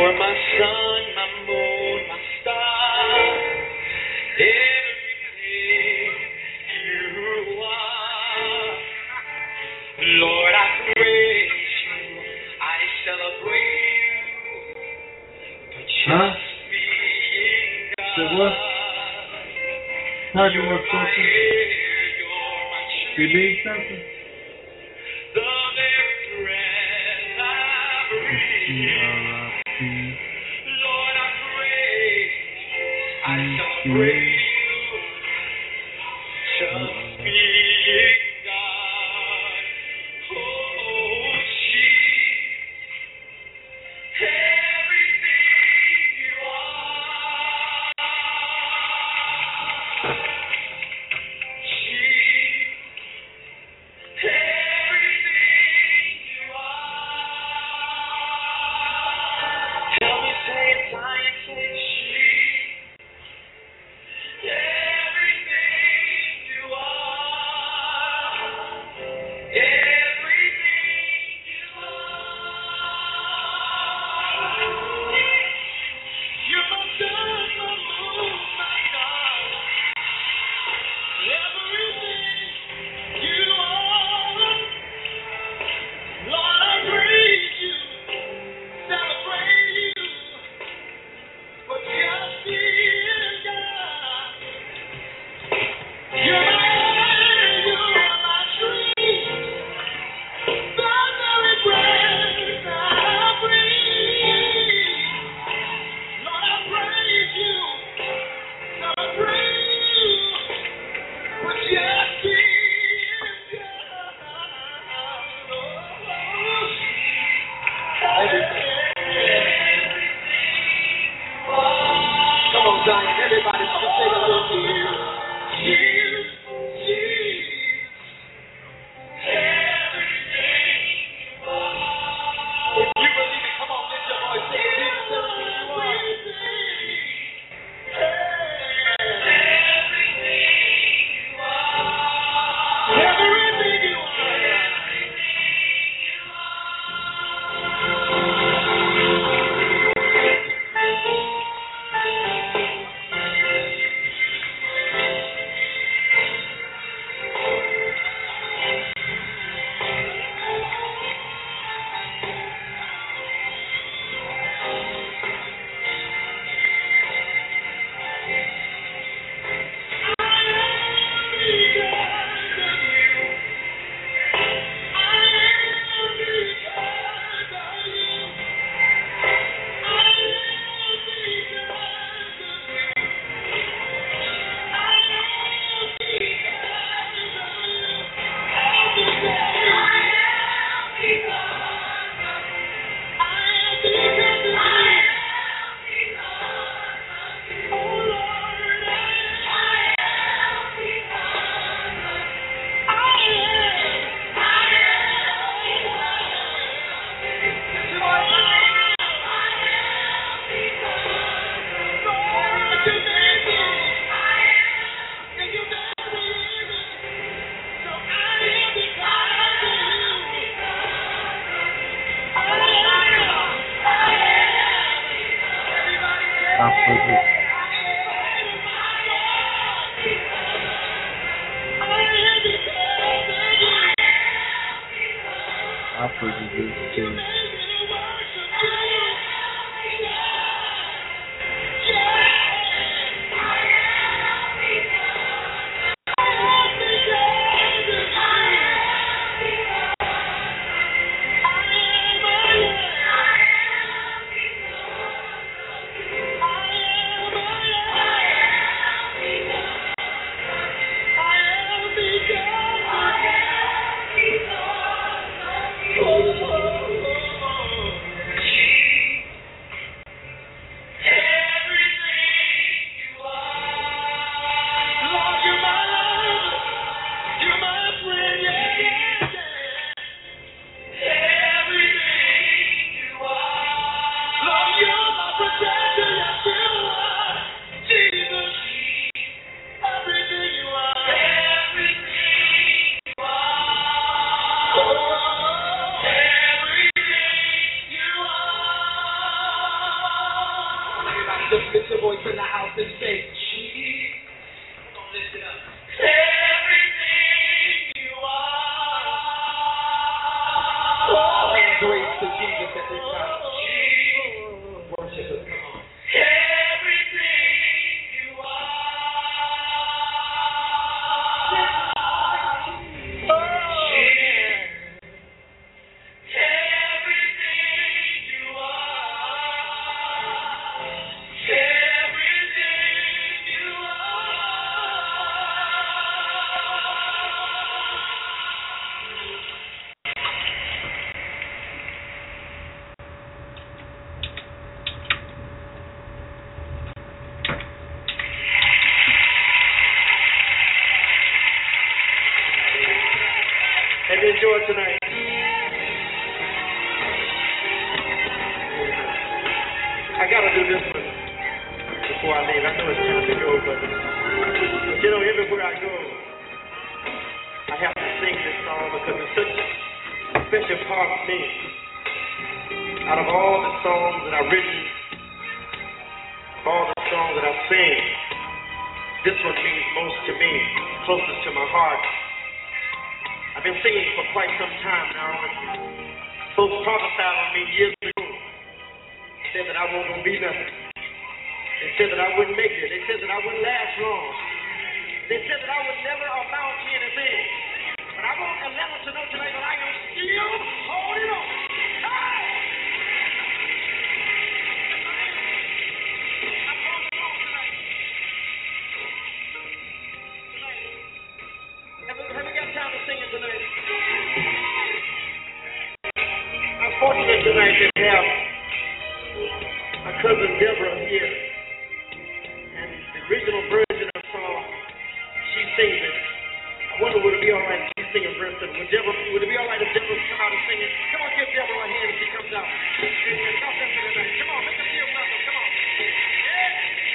are my sun, my moon, my star. Everything you are. Lord, I praise you. I celebrate you for just being God. So what? How do you You're want my something? air, you're my You tree. need something? The very breath I breathe. Lord, I praise you. I celebrate you. Just being God. Oh, Jesus. Everything you are. Jesus. Everything you are. Help me say it, Zion, say Jesus. Everything you are. Everything you are. You're my sun, my moon, my star. Everything you are. Lord, I praise you, celebrate you, for just being God. You're my air, you're my tree, the very breath I breathe. Lord, I praise you, celebrate you, for just being God. Come on, Zion, everybody, just say a little to you. Jesus, Jesus, everything you are. If you believe it, come on, lift your voice, say Jesus, everything you are. Everything you are. Everything you Just lift your voice in the house and say, Jesus. Come on, lift it up. Everything you are. Oh, grace to Jesus at this time. Worship Him. Come on. Everything you are. Oh, yeah. Everything you are. Everything you and enjoy tonight. I gotta do this one before I leave. I know it's time to go, but you know, everywhere I go, I have to sing this song because it's such a special part of me. Out of all the songs that I've written, all the songs that I've sing, this one means most to me, closest to my heart. I've been singing for quite some time now, and folks prophesied on me years ago. Said that I wasn't going to be nothing. They said that I wouldn't make it. They said that I wouldn't last long. They said that I would never amount to anything. But I want to let them to know tonight that I am still holding on. Hey! I'm holding on tonight. Have we got time to sing it tonight? I'm fortunate tonight to have my cousin Deborah here. And the original version of the song, she sings it. I wonder would it be all right if she sing it, Brenton? Would it be all right if Deborah come out and sing it? Come on, give Deborah a hand if she comes out. And talk to her tonight. Come on, make her feel welcome. Come on. Yeah.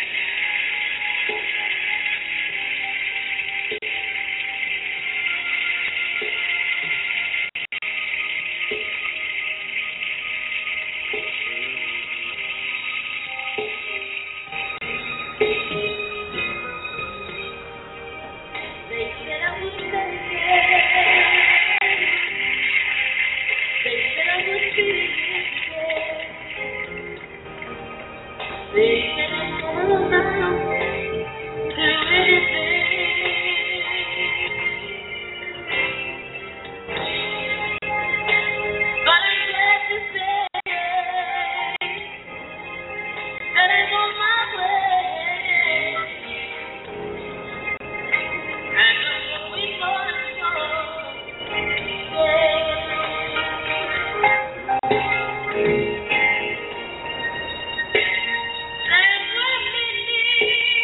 They said I would make it. They said I would be here. They said I would amount to anything. But I'm glad to say that I'm on my way. And that's what we gonna do. That's what we need.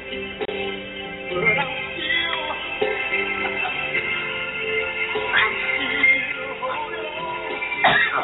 but I'm still holding on.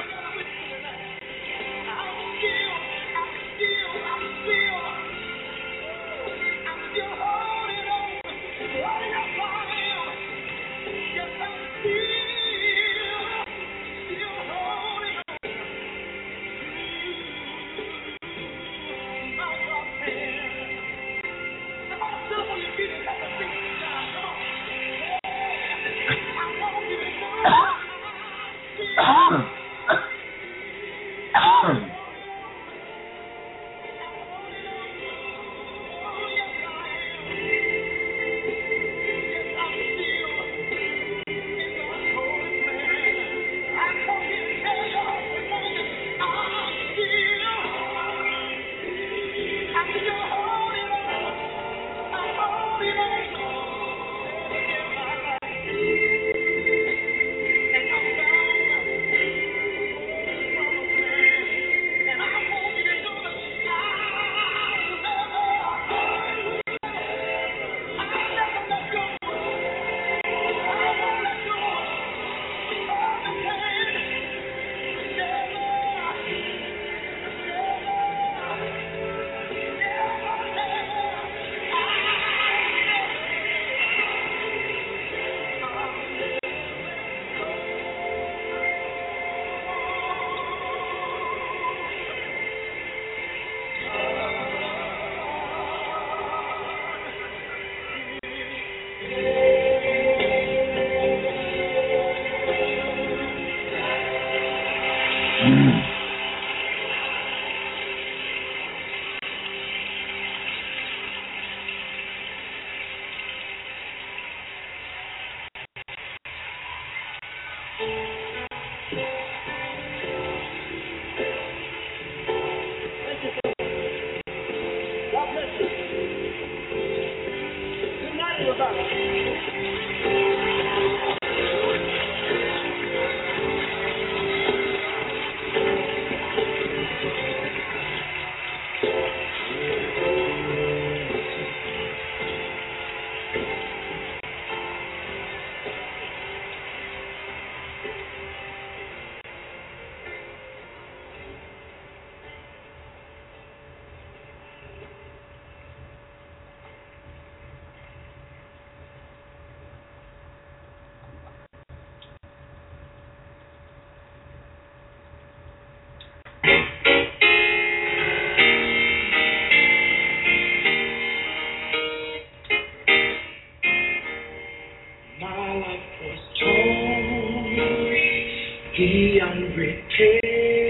Beyond repair,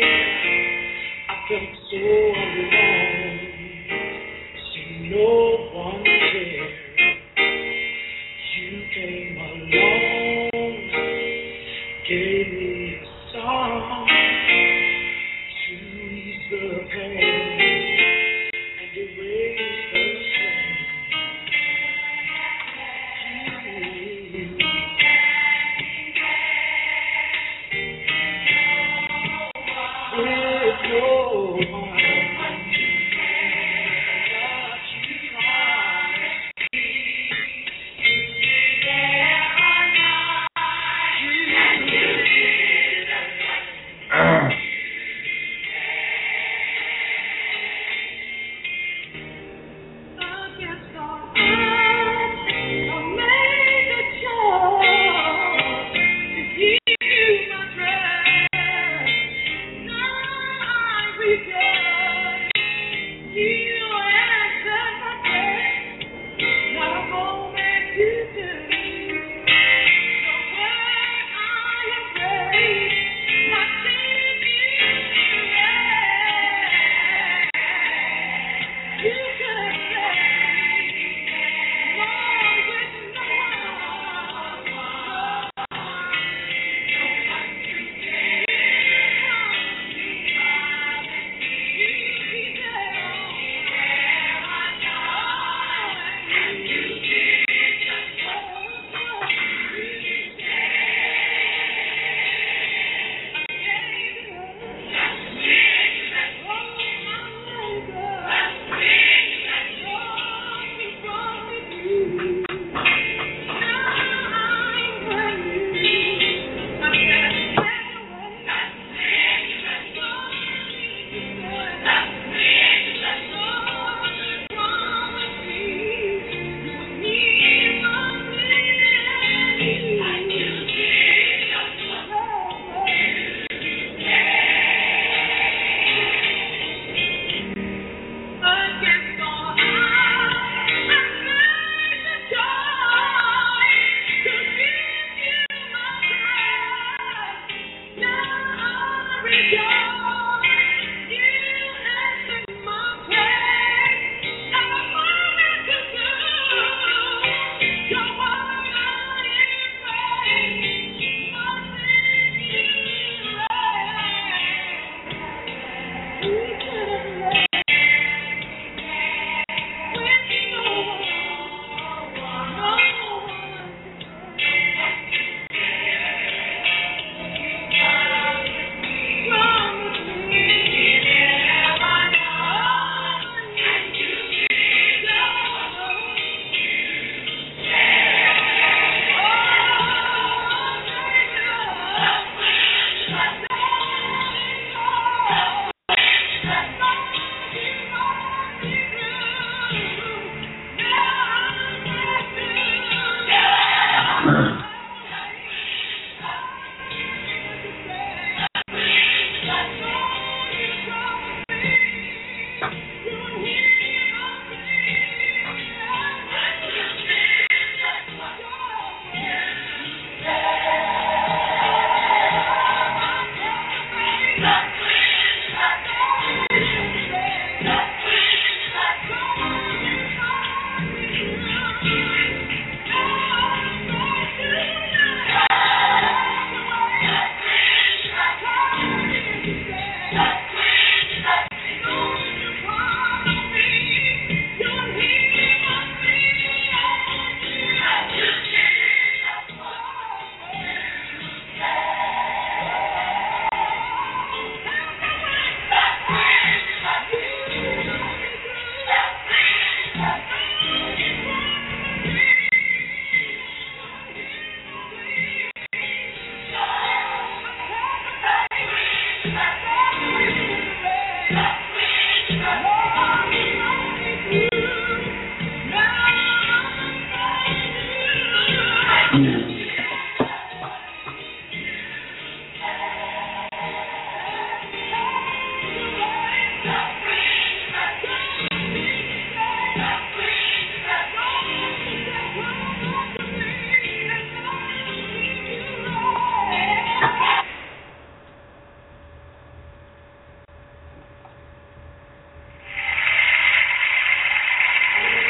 I felt so alone, see no one there. You came along, gave me a song to ease the pain and erase the strain.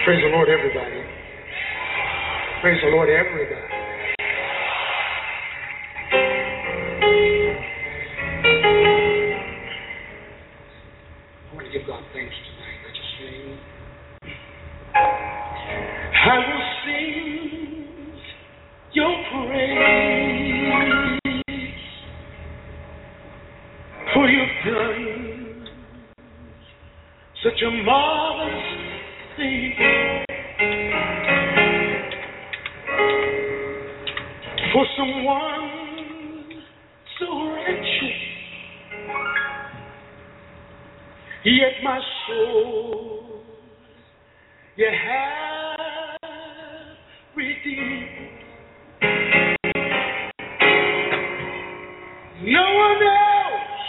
Praise the Lord, everybody. Praise the Lord, everybody. I want to give God thanks tonight. Let us sing. I will sing your praise, for you've done such a marvelous thing. For someone so wretched, yet my soul you have redeemed. No one else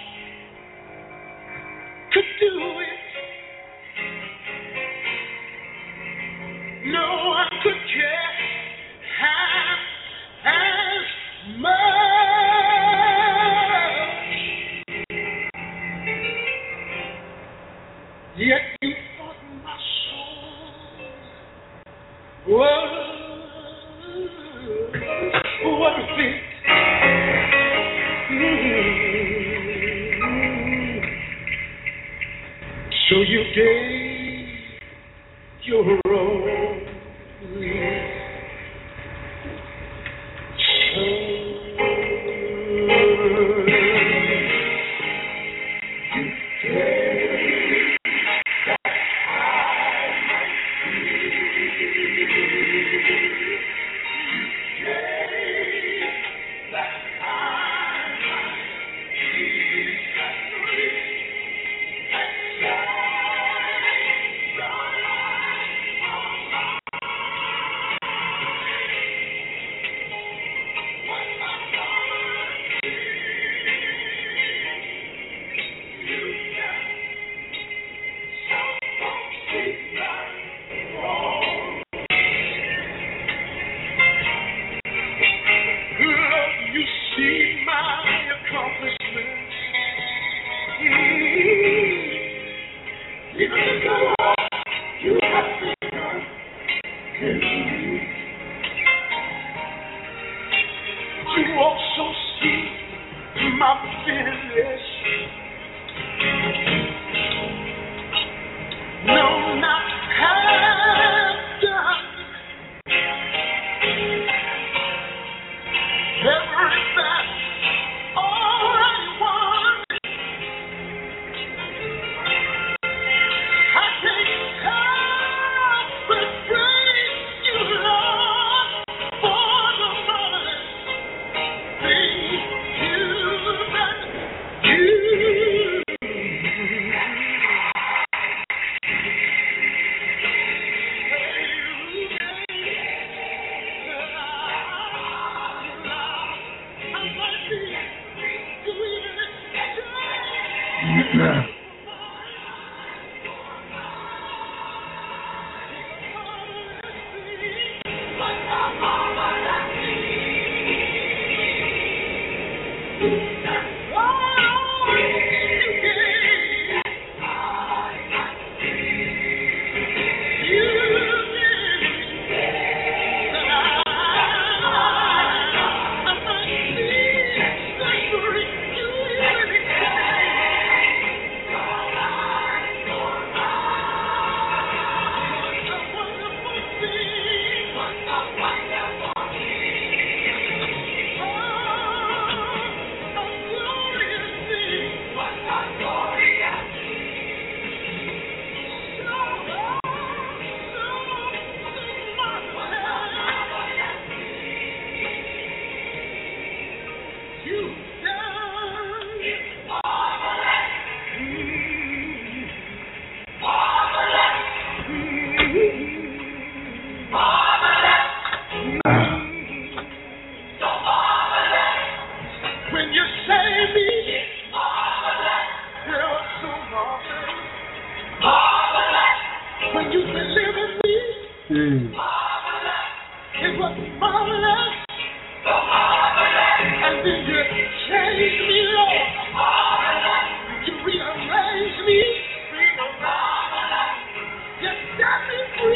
could do it. No one could care half as much. Yet you thought my soul was worth it. So you gave your only You set me free.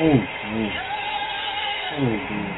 Amen.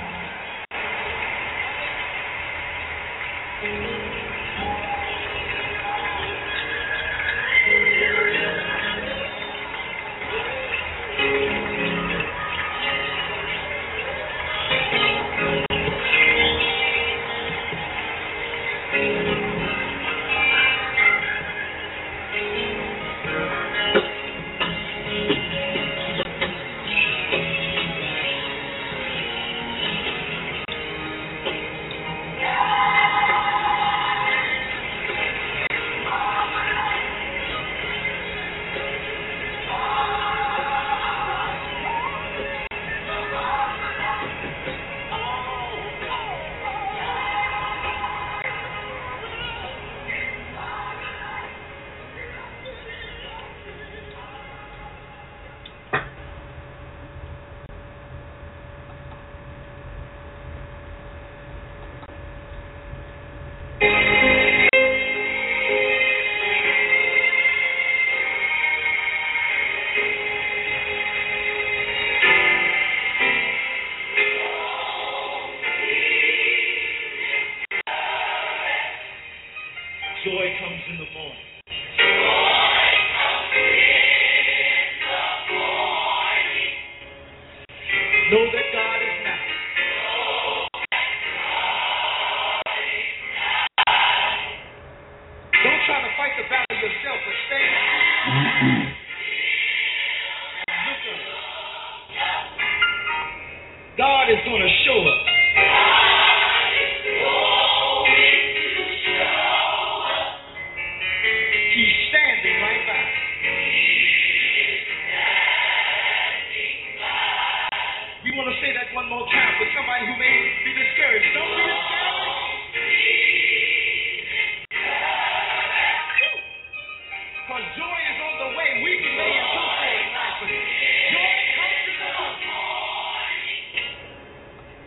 Joy comes in the morning. Know that God is now. Don't try to fight the battle yourself, but stand. Look up. God is going to show up. He's standing right by. We want to say that one more time for somebody who may be discouraged. Don't be discouraged. Because joy is on the way. Weeping may endure for a night, but joy comes in the morning.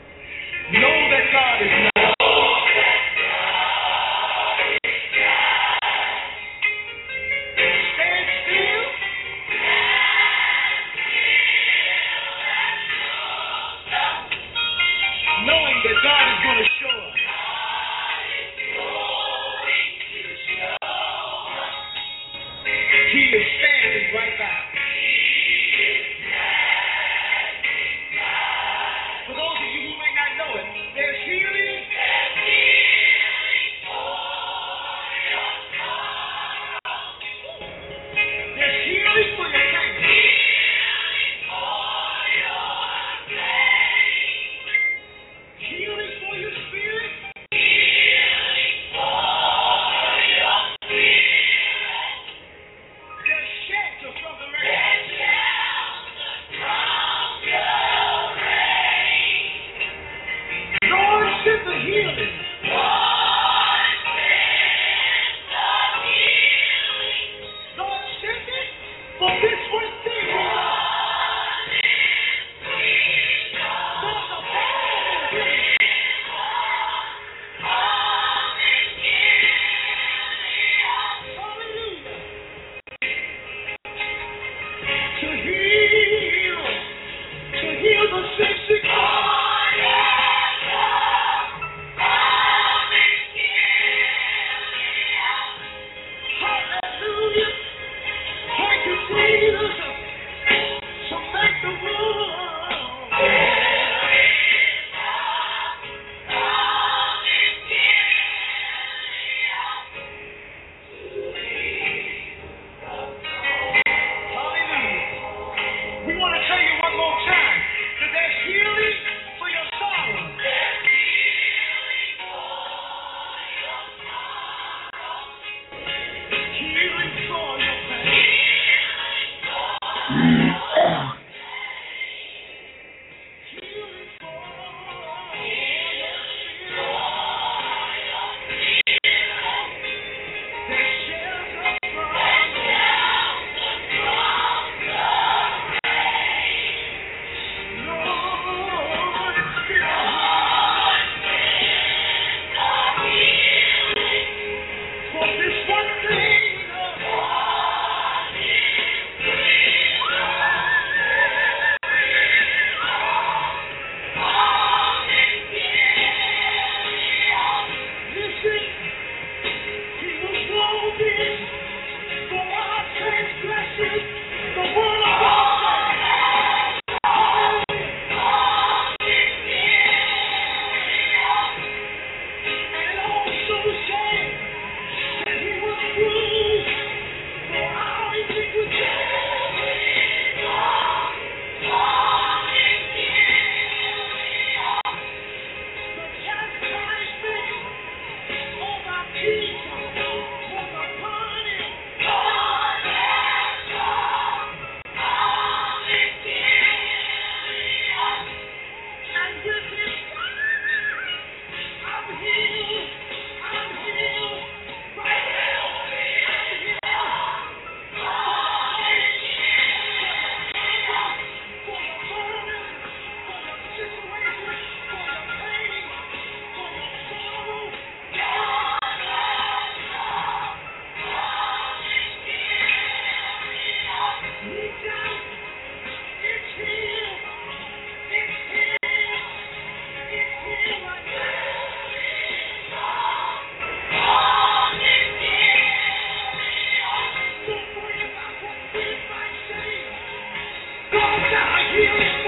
you.